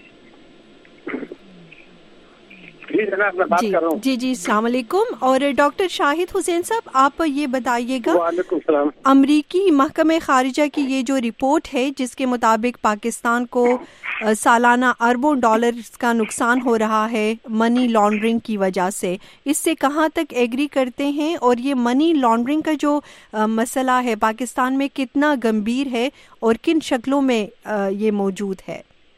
جی جناب، میں بات کر رہا ہوں. جی جی السلام علیکم. اور ڈاکٹر شاہد حسین صاحب، آپ یہ بتائیے گا، وعلیکم السلام، امریکی محکمہ خارجہ کی یہ جو رپورٹ ہے جس کے مطابق پاکستان کو سالانہ اربوں ڈالر کا نقصان ہو رہا ہے منی لانڈرنگ کی وجہ سے، اس سے کہاں تک ایگری کرتے ہیں؟ اور یہ منی لانڈرنگ کا جو مسئلہ ہے پاکستان میں کتنا گمبھیر ہے اور کن شکلوں میں یہ موجود ہے؟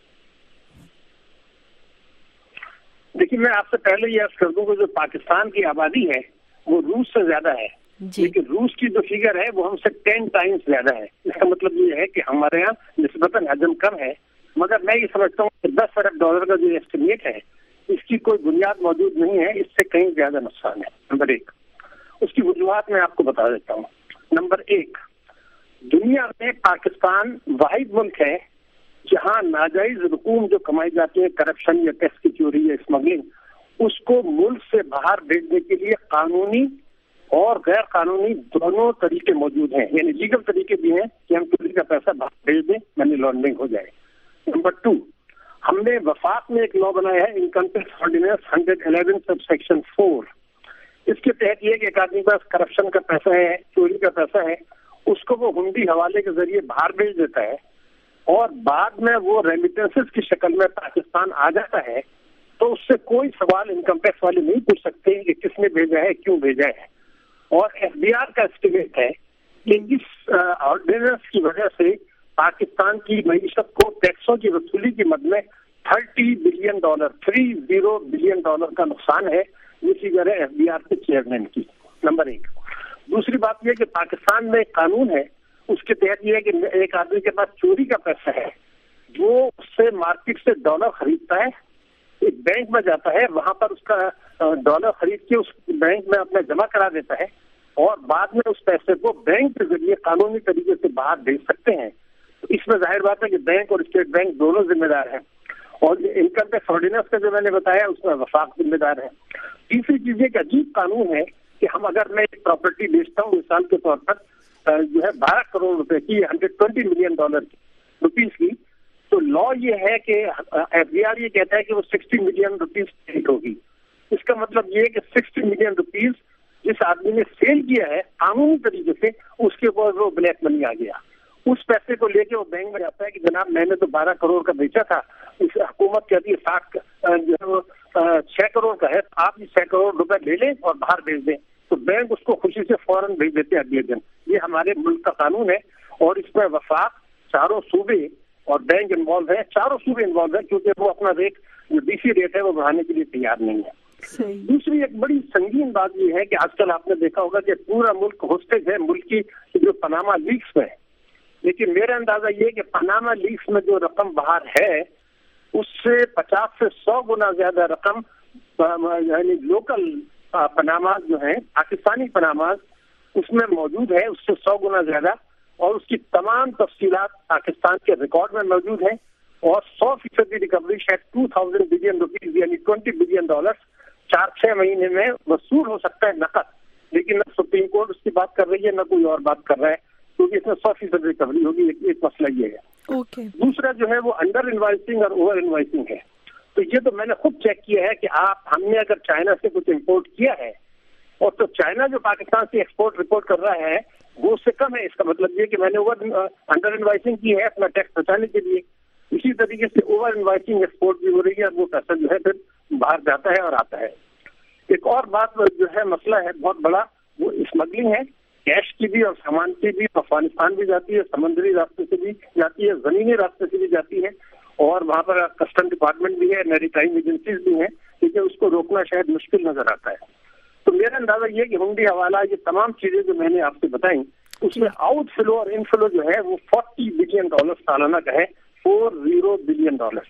دیکھیے، میں آپ سے پہلے یہ عرض کر دوں کہ جو پاکستان کی آبادی ہے وہ روس سے زیادہ ہے، لیکن روس کی جو فگر ہے وہ ہم سے ٹین ٹائمز زیادہ ہے. اس کا مطلب یہ ہے کہ ہمارے یہاں نسبتاً حجم کم ہے، مگر میں یہ سمجھتا ہوں کہ دس ارب ڈالر کا جو ایسٹیمیٹ ہے اس کی کوئی بنیاد موجود نہیں ہے، اس سے کہیں زیادہ نقصان ہے. نمبر ایک، اس کی وجوہات میں آپ کو بتا دیتا ہوں. نمبر ایک، دنیا میں پاکستان واحد ملک ہے جہاں ناجائز رقوم جو کمائی جاتی ہے، کرپشن یا ٹیکس کی چوری یا اسمگلنگ، اس کو ملک سے باہر بھیجنے کے لیے قانونی اور غیر قانونی دونوں طریقے موجود ہیں. یعنی لیگل طریقے بھی ہیں کہ ہم چوری کا پیسہ باہر بھیج دیں، منی لانڈرنگ ہو جائے. نمبر ٹو، ہم نے وفاق میں ایک لا بنایا ہے، income tax ordinance hundred eleven sub section four. اس کے تحت یہ کہ ایک آدمی کے پاس کرپشن کا پیسہ ہے, چوری کا پیسہ ہے, اس کو وہ ہنڈی حوالے کے ذریعے باہر بھیج دیتا ہے اور بعد میں وہ ریمیٹنسز کی شکل میں پاکستان آ جاتا ہے, تو اس سے کوئی سوال انکم ٹیکس والے نہیں پوچھ سکتے کہ کس نے بھیجا ہے, کیوں بھیجا ہے. اور ایف بی آر کا اسٹیمیٹ ہے کہ اس آرڈیننس کی وجہ سے پاکستان کی معیشت کو ٹیکسوں کی وصولی کی مد میں thirty billion dollar three zero billion dollar کا نقصان ہے. یہ فگر ہے ایف بی آر کے چیئرمین کی, نمبر ایک. دوسری بات یہ کہ پاکستان میں ایک قانون ہے, اس کے تحت یہ ہے کہ ایک آدمی کے پاس چوری کا پیسہ ہے, وہ اس سے مارکیٹ سے ڈالر خریدتا ہے, ایک بینک میں جاتا ہے, وہاں پر اس کا ڈالر خرید کے اس بینک میں اپنا جمع کرا دیتا ہے اور بعد میں اس پیسے کو بینک کے ذریعے قانونی طریقے سے باہر بھیج سکتے ہیں. اس میں ظاہر بات ہے کہ بینک اور اسٹیٹ بینک دونوں ذمہ دار ہیں, اور انکم ٹیکس آرڈیننس کا جو میں نے بتایا اس میں وفاق ذمہ دار ہے. تیسری چیز یہ کہ عجیب قانون ہے کہ ہم اگر میں ایک پراپرٹی بیچتا ہوں مثال کے طور پر جو ہے بارہ کروڑ روپے کی, ہنڈریڈ ٹوینٹی ملین ڈالر کی روپیز کی, تو لا یہ ہے کہ ایف بی آر یہ کہتا ہے کہ وہ سکسٹی ملین روپیز پیڈ ہوگی. اس کا مطلب یہ ہے کہ سکسٹی ملین روپیز جس آدمی نے سیل کیا ہے قانونی طریقے سے, اس کے اوپر وہ بلیک منی آ گیا. اس پیسے کو لے کے وہ بینک میں جاتا ہے کہ جناب میں نے تو بارہ کروڑ کا بیچا تھا, اس حکومت کہتی ہے ساٹھ جو ہے وہ چھ کروڑ کا ہے, آپ یہ چھ کروڑ روپے لے لیں اور باہر بھیج دیں. تو بینک اس کو خوشی سے فوراً بھیج دیتے ہیں اگلے دن. یہ ہمارے ملک کا قانون ہے اور اس میں وفاق چاروں صوبے اور بینک انوالو ہے, چاروں صوبے انوالو ہے, کیونکہ وہ اپنا ریٹ جو ڈی سی ریٹ ہے وہ بڑھانے کے لیے تیار نہیں ہے. دوسری ایک بڑی سنگین بات یہ ہے کہ آج کل آپ نے دیکھا ہوگا کہ پورا ملک ہوسٹیج ہے ملک کی جو پاناما لیکس میں, لیکن میرا اندازہ یہ کہ پاناما لیکس میں جو رقم باہر ہے اس سے پچاس سے سو گنا زیادہ رقم یعنی لوکل پاناماز جو ہیں پاکستانی پاناماز اس میں موجود ہے, اس سے سو گنا زیادہ, اور اس کی تمام تفصیلات پاکستان کے ریکارڈ میں موجود ہیں. اور سو فیصدی ریکوری شاید ٹو تھاؤزینڈ بلین روپیز یعنی ٹوینٹی بلین ڈالر چار چھ مہینے میں وصول ہو سکتا ہے نقد, لیکن نہ سپریم کورٹ اس کی بات کر رہی ہے نہ کوئی اور بات کر رہا ہے, کیونکہ اس میں سو فیصد ریکوری ہوگی. ایک مسئلہ یہ ہے. okay. دوسرا جو ہے وہ انڈر انوائسنگ اور اوور انوائسنگ ہے. تو یہ تو میں نے خود چیک کیا ہے کہ آپ ہم نے اگر چائنا سے کچھ امپورٹ کیا ہے اور تو چائنا جو پاکستان سے ایکسپورٹ رپورٹ کر رہا ہے وہ اس سے کم ہے, اس کا مطلب یہ کہ میں نے اوور انڈر انوائسنگ کی ہے اپنا ٹیکس بچانے کے لیے. اسی طریقے سے اوور انوائسنگ ایکسپورٹ بھی ہو رہی ہے, وہ پیسہ جو ہے پھر باہر جاتا ہے اور آتا ہے. ایک اور بات جو ہے مسئلہ ہے بہت بڑا, وہ اسمگلنگ ہے, کیش کی بھی اور سامان کی بھی. افغانستان بھی جاتی ہے, سمندری راستے سے بھی جاتی ہے, زمینی راستے سے بھی جاتی ہے, اور وہاں پر کسٹم ڈپارٹمنٹ بھی ہے, میری ٹائم ایجنسیز بھی ہیں, لیکن اس کو روکنا شاید مشکل نظر آتا ہے. تو میرا اندازہ یہ کہ ہنڈی حوالہ یہ تمام چیزیں جو میں نے آپ سے بتائیں اس میں آؤٹ فلو اور ان فلو جو ہے وہ فورٹی بلین ڈالر سالانہ کا ہے, فور زیرو بلین ڈالر.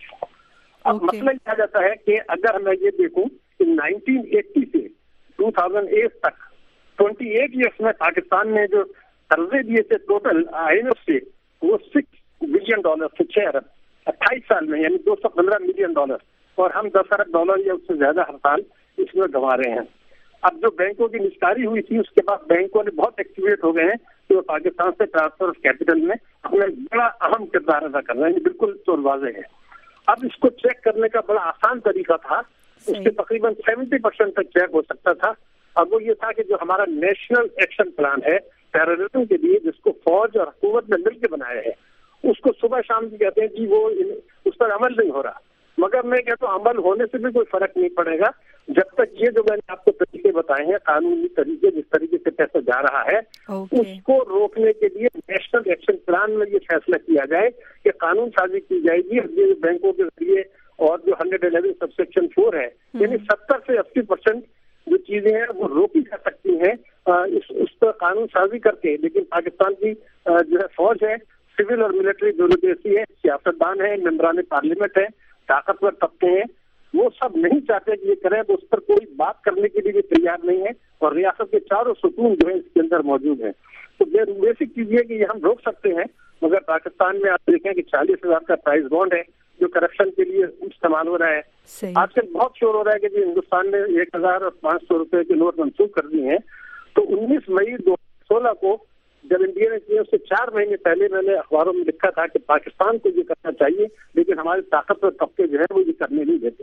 اب okay. مسئلہ کیا جاتا ہے کہ اگر میں یہ دیکھوں کہ نائنٹین ایٹی سے ٹو تھاؤزینڈ ایٹ تک ٹوینٹی ایٹ ایئرس میں پاکستان نے جو قرضے دیے تھے ٹوٹل آئی ایم ایف سے وہ سکس بلین ڈالر سے چھ ارب اٹھائیس سال میں یعنی دو سو پندرہ ملین ڈالر, اور ہم دس ارب ڈالر یا اس سے زیادہ ہر سال اس میں گنوا رہے ہیں. اب جو بینکوں کی نشکاری ہوئی تھی اس کے بعد بینکوں نے بہت ایکٹیویٹ ہو گئے ہیں کہ وہ پاکستان سے ٹرانسفر آف کیپٹل میں اپنا بڑا اہم کردار ادا کر رہے ہیں. بالکل تو واضح ہے. اب اس کو چیک کرنے کا بڑا آسان طریقہ تھا, اس کے تقریباً سیونٹی پرسینٹ تک چیک ہو سکتا تھا. اب وہ یہ تھا کہ جو ہمارا نیشنل ایکشن پلان ہے ٹیررزم کے لیے جس کو فوج اور حکومت نے مل کے بنایا ہے, اس کو صبح شام بھی کہتے ہیں کہ وہ اس پر عمل نہیں ہو رہا. مگر میں کہتا ہوں عمل ہونے سے بھی کوئی فرق نہیں پڑے گا جب تک یہ جو میں نے آپ کو طریقے بتائے ہیں قانونی طریقے جس طریقے سے پیسہ جا رہا ہے okay. اس کو روکنے کے لیے نیشنل ایکشن پلان میں یہ فیصلہ کیا جائے کہ قانون سازی کی جائے گی یہ بینکوں کے ذریعے, اور جو hundred eleven sub section four ہے hmm. یعنی ستر سے اسی پرسینٹ جو چیزیں ہیں وہ روکی جا سکتی ہیں اس, اس پر قانون سازی کر کے. لیکن پاکستان کی جو ہے فوج ہے, سول اور ملٹری دونوں جیسی ہے, سیاستدان ہے, ممبران پارلیمنٹ ہے, طاقتور طبقے ہیں, وہ سب نہیں چاہتے کہ یہ کریں, تو اس پر کوئی بات کرنے کے لیے بھی تیار نہیں ہے, اور ریاست کے چاروں ستون جو ہے اس کے اندر موجود ہیں. تو بیسک چیز یہ کہ یہ ہم روک سکتے ہیں, مگر پاکستان میں آپ دیکھیں کہ چالیس ہزار کا پرائز بانڈ ہے جو کرپشن کے لیے استعمال ہو رہا ہے. آج کل بہت شور ہو رہا ہے کہ ہندوستان نے ایک ہزار اور پانچ سو روپے کے نوٹ منسوخ کر دیے ہیں. تو انیس مئی دو ہزار سولہ کو جب انڈیا نے کیا اس سے چار مہینے پہلے میں نے اخباروں میں لکھا تھا کہ پاکستان کو یہ کرنا چاہیے, لیکن ہمارے طاقتور طبقے جو ہے وہ یہ کرنے نہیں دیتے.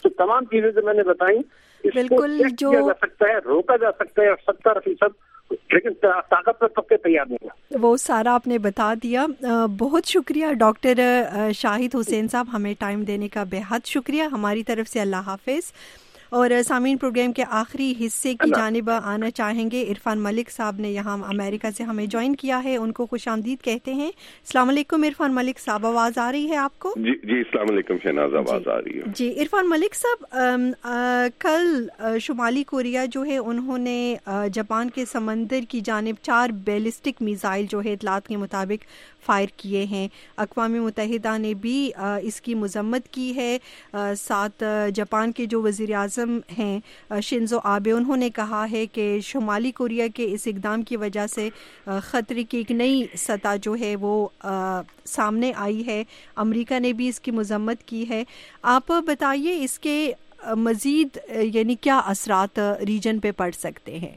تو تمام چیزیں جو میں نے بتائیں بالکل جو کیا جا سکتا ہے، روکا جا سکتا ہے، اور ستر فیصد لیکن طاقت پر طبقے تیار نہیں ہے. وہ سارا آپ نے بتا دیا. بہت شکریہ ڈاکٹر شاہد حسین صاحب، ہمیں ٹائم دینے کا بے حد شکریہ. ہماری طرف سے اللہ حافظ. اور سامعین پروگرام کے آخری حصے کی جانب آنا چاہیں گے. عرفان ملک صاحب نے یہاں امریکہ سے ہمیں جوائن کیا ہے، ان کو خوش آمدید کہتے ہیں. السلام علیکم عرفان ملک صاحب، آواز آ رہی ہے آپ کو؟ جی جی السلام علیکم شہناز، آواز آ رہی ہے. جی عرفان ملک صاحب، کل شمالی کوریا جو ہے انہوں نے جاپان کے سمندر کی جانب چار بیلسٹک میزائل جو ہے اطلاعات کے مطابق فائر کیے ہیں. اقوام متحدہ نے بھی اس کی مذمت کی ہے. ساتھ جاپان کے جو وزیر اعظم ہیں شنزو آبے، انہوں نے کہا ہے کہ شمالی کوریا کے اس اقدام کی وجہ سے خطرے کی ایک نئی سطح جو ہے وہ سامنے آئی ہے. امریکہ نے بھی اس کی مذمت کی ہے. آپ بتائیے اس کے مزید یعنی کیا اثرات ریجن پہ پڑ سکتے ہیں؟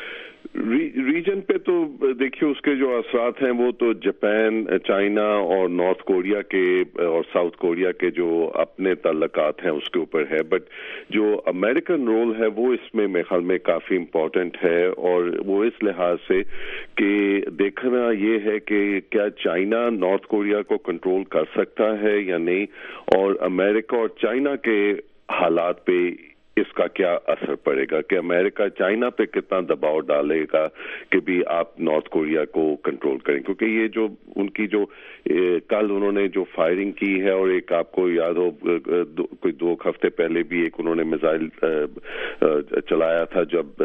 ریجن پہ تو دیکھیے اس کے جو اثرات ہیں وہ تو جاپان، چائنا اور نارتھ کوریا کے اور ساؤتھ کوریا کے جو اپنے تعلقات ہیں اس کے اوپر ہے. بٹ جو امریکن رول ہے وہ اس میں میرے خیال میں کافی امپورٹنٹ ہے، اور وہ اس لحاظ سے کہ دیکھنا یہ ہے کہ کیا چائنا نارتھ کوریا کو کنٹرول کر سکتا ہے یا نہیں، اور امریکہ اور چائنا کے حالات پہ اس کا کیا اثر پڑے گا، کہ امریکہ چائنا پہ کتنا دباؤ ڈالے گا کہ بھی آپ نارتھ کوریا کو کنٹرول کریں. کیونکہ یہ جو ان کی جو کل انہوں نے جو فائرنگ کی ہے، اور ایک آپ کو یاد ہو کوئی دو ہفتے پہلے بھی ایک انہوں نے میزائل چلایا تھا جب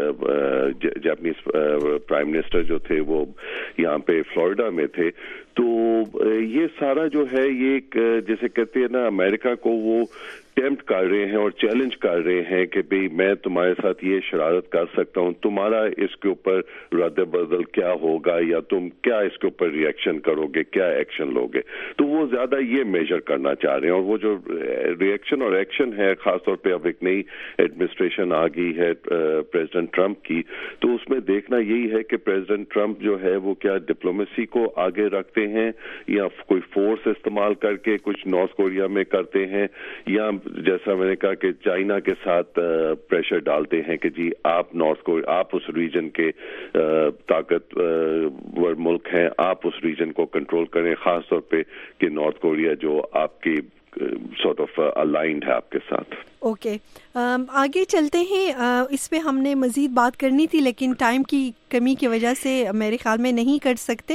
جاپنیز پرائم منسٹر جو تھے وہ یہاں پہ فلوریڈا میں تھے. تو یہ سارا جو ہے یہ ایک جیسے کہتے ہیں نا، امریکہ کو وہ ٹیمپٹ کر رہے ہیں اور چیلنج کر رہے ہیں کہ بھئی میں تمہارے ساتھ یہ شرارت کر سکتا ہوں، تمہارا اس کے اوپر رد بدل کیا ہوگا، یا تم کیا اس کے اوپر ریئیکشن کرو گے، کیا ایکشن لو گے. تو وہ زیادہ یہ میجر کرنا چاہ رہے ہیں. اور وہ جو ریئیکشن اور ایکشن ہے، خاص طور پہ اب ایک نئی ایڈمنسٹریشن آ گئی ہے پریزیڈنٹ ٹرمپ کی، تو اس میں دیکھنا یہی ہے کہ پریزیڈنٹ ٹرمپ جو ہے وہ کیا ڈپلومیسی کو آگے رکھتے ہیں، یا کوئی فورس استعمال کر کے کچھ نارتھ کوریا میں کرتے ہیں، یا جیسا میں نے کہا کہ چائنا کے ساتھ پریشر ڈالتے ہیں کہ جی آپ نارتھ کوریا، آپ اس ریجن کے طاقتور ملک ہیں، آپ اس ریجن کو کنٹرول کریں، خاص طور پہ کہ نارتھ کوریا جو آپ کی سارٹ آف الائنڈ ہے آپ کے ساتھ. Okay okay. آگے چلتے ہیں. اس پہ ہم نے مزید بات کرنی تھی لیکن ٹائم کی کمی کی وجہ سے میرے خیال میں نہیں کر سکتے.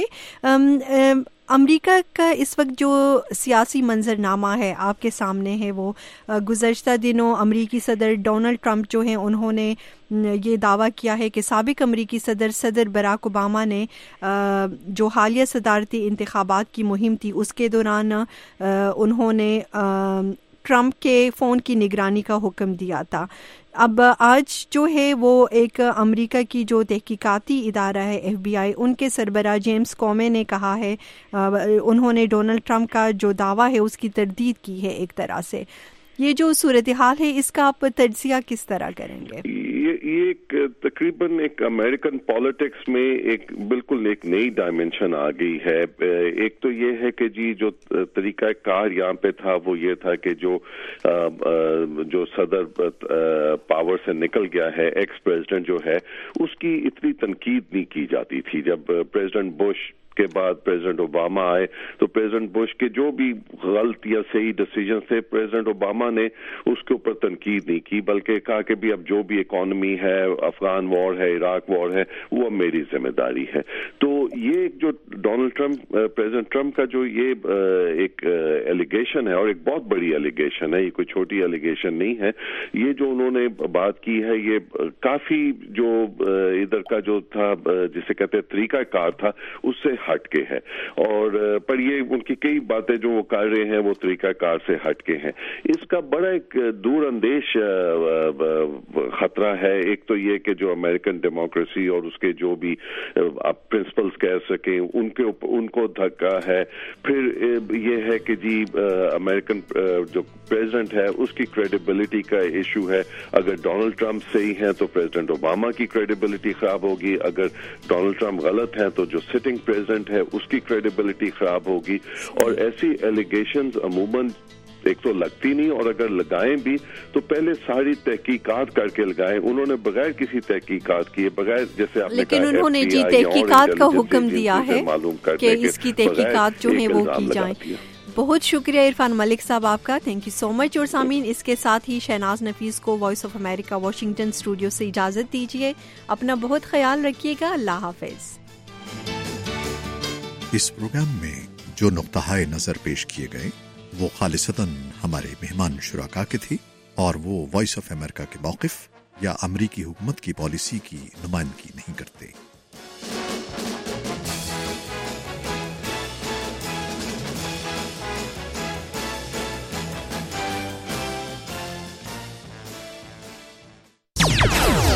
امریکہ کا اس وقت جو سیاسی منظرنامہ ہے آپ کے سامنے ہے، وہ گزشتہ دنوں امریکی صدر ڈونلڈ ٹرمپ جو ہیں انہوں نے یہ دعویٰ کیا ہے کہ سابق امریکی صدر صدر براک اوباما نے جو حالیہ صدارتی انتخابات کی مہم تھی اس کے دوران انہوں نے ٹرمپ کے فون کی نگرانی کا حکم دیا تھا. اب آج جو ہے وہ ایک امریکہ کی جو تحقیقاتی ادارہ ہے ایف بی آئی، ان کے سربراہ جیمز کومے نے کہا ہے، انہوں نے ڈونلڈ ٹرمپ کا جو دعویٰ ہے اس کی تردید کی ہے ایک طرح سے. یہ جو صورتحال ہے اس کا آپ تجزیہ کس طرح کریں گے؟ یہ ایک تقریباً ایک امریکن پالیٹکس میں ایک بالکل ایک نئی ڈائمنشن آ گئی ہے. ایک تو یہ ہے کہ جی جو طریقہ کار یہاں پہ تھا وہ یہ تھا کہ جو جو صدر پاور سے نکل گیا ہے، ایکس پریزیڈنٹ جو ہے، اس کی اتنی تنقید نہیں کی جاتی تھی. جب پریزیڈنٹ بش کے بعد پریزیڈنٹ اوباما آئے تو پریزیڈنٹ بش کے جو بھی غلط یا صحیح ڈیسیجن تھے پریزیڈنٹ اوباما نے اس کے اوپر تنقید نہیں کی، بلکہ کہا کہ بھی اب جو بھی اکانومی ہے، افغان وار ہے، عراق وار ہے، وہ اب میری ذمہ داری ہے. تو یہ جو ڈونلڈ ٹرمپ پریزیڈنٹ ٹرمپ کا جو یہ ایک ایلیگیشن ہے، اور ایک بہت بڑی ایلیگیشن ہے، یہ کوئی چھوٹی ایلیگیشن نہیں ہے، یہ جو انہوں نے بات کی ہے یہ کافی جو ادھر کا جو تھا جسے کہتے ہیں طریقہ کار تھا اس سے ہٹ کے ہے. اور پر یہ ان کی کئی باتیں جو وہ کر رہے ہیں وہ طریقہ کار سے ہٹ کے ہیں. اس کا بڑا ایک دور اندیش خطرہ ہے. ایک تو یہ کہ جو امریکن ڈیموکریسی اور اس کے جو بھی آپ پرنسپلز کہہ سکیں ان کے ان کو دھکا ہے. پھر یہ ہے کہ جی امریکن جو پریزیڈنٹ ہے اس کی کریڈیبلٹی کا ایشو ہے. اگر ڈونلڈ ٹرمپ صحیح ہیں تو پریزیڈنٹ اوباما کی کریڈیبلٹی خراب ہوگی، اگر ڈونلڈ ٹرمپ غلط ہیں تو جو سٹنگ پریزیڈنٹ ہے اس کی کریڈیبلٹی خراب ہوگی. اور ایسی ایلیگیشنز عموماً ایک تو لگتی نہیں، اور اگر لگائیں بھی تو پہلے ساری تحقیقات کر کے لگائیں. انہوں نے بغیر کسی تحقیقات کیے، بغیر جیسے آپ نے لیکن انہوں نے جی تحقیقات کا حکم دیا ہے کہ اس کی تحقیقات جو ہیں وہ کی جائیں. بہت شکریہ عرفان ملک صاحب آپ کا، تھینک یو سو مچ. اور سامعین، اس کے ساتھ ہی شہناز نفیس کو Voice of America Washington studio سے اجازت دیجیے. اپنا بہت خیال رکھیے گا. اللہ حافظ. اس پروگرام میں جو نقطہ نظر پیش کیے گئے وہ خالصتاً ہمارے مہمان شرکا کے تھے، اور وہ وائس آف امریکہ کے موقف یا امریکی حکومت کی پالیسی کی نمائندگی نہیں کرتے.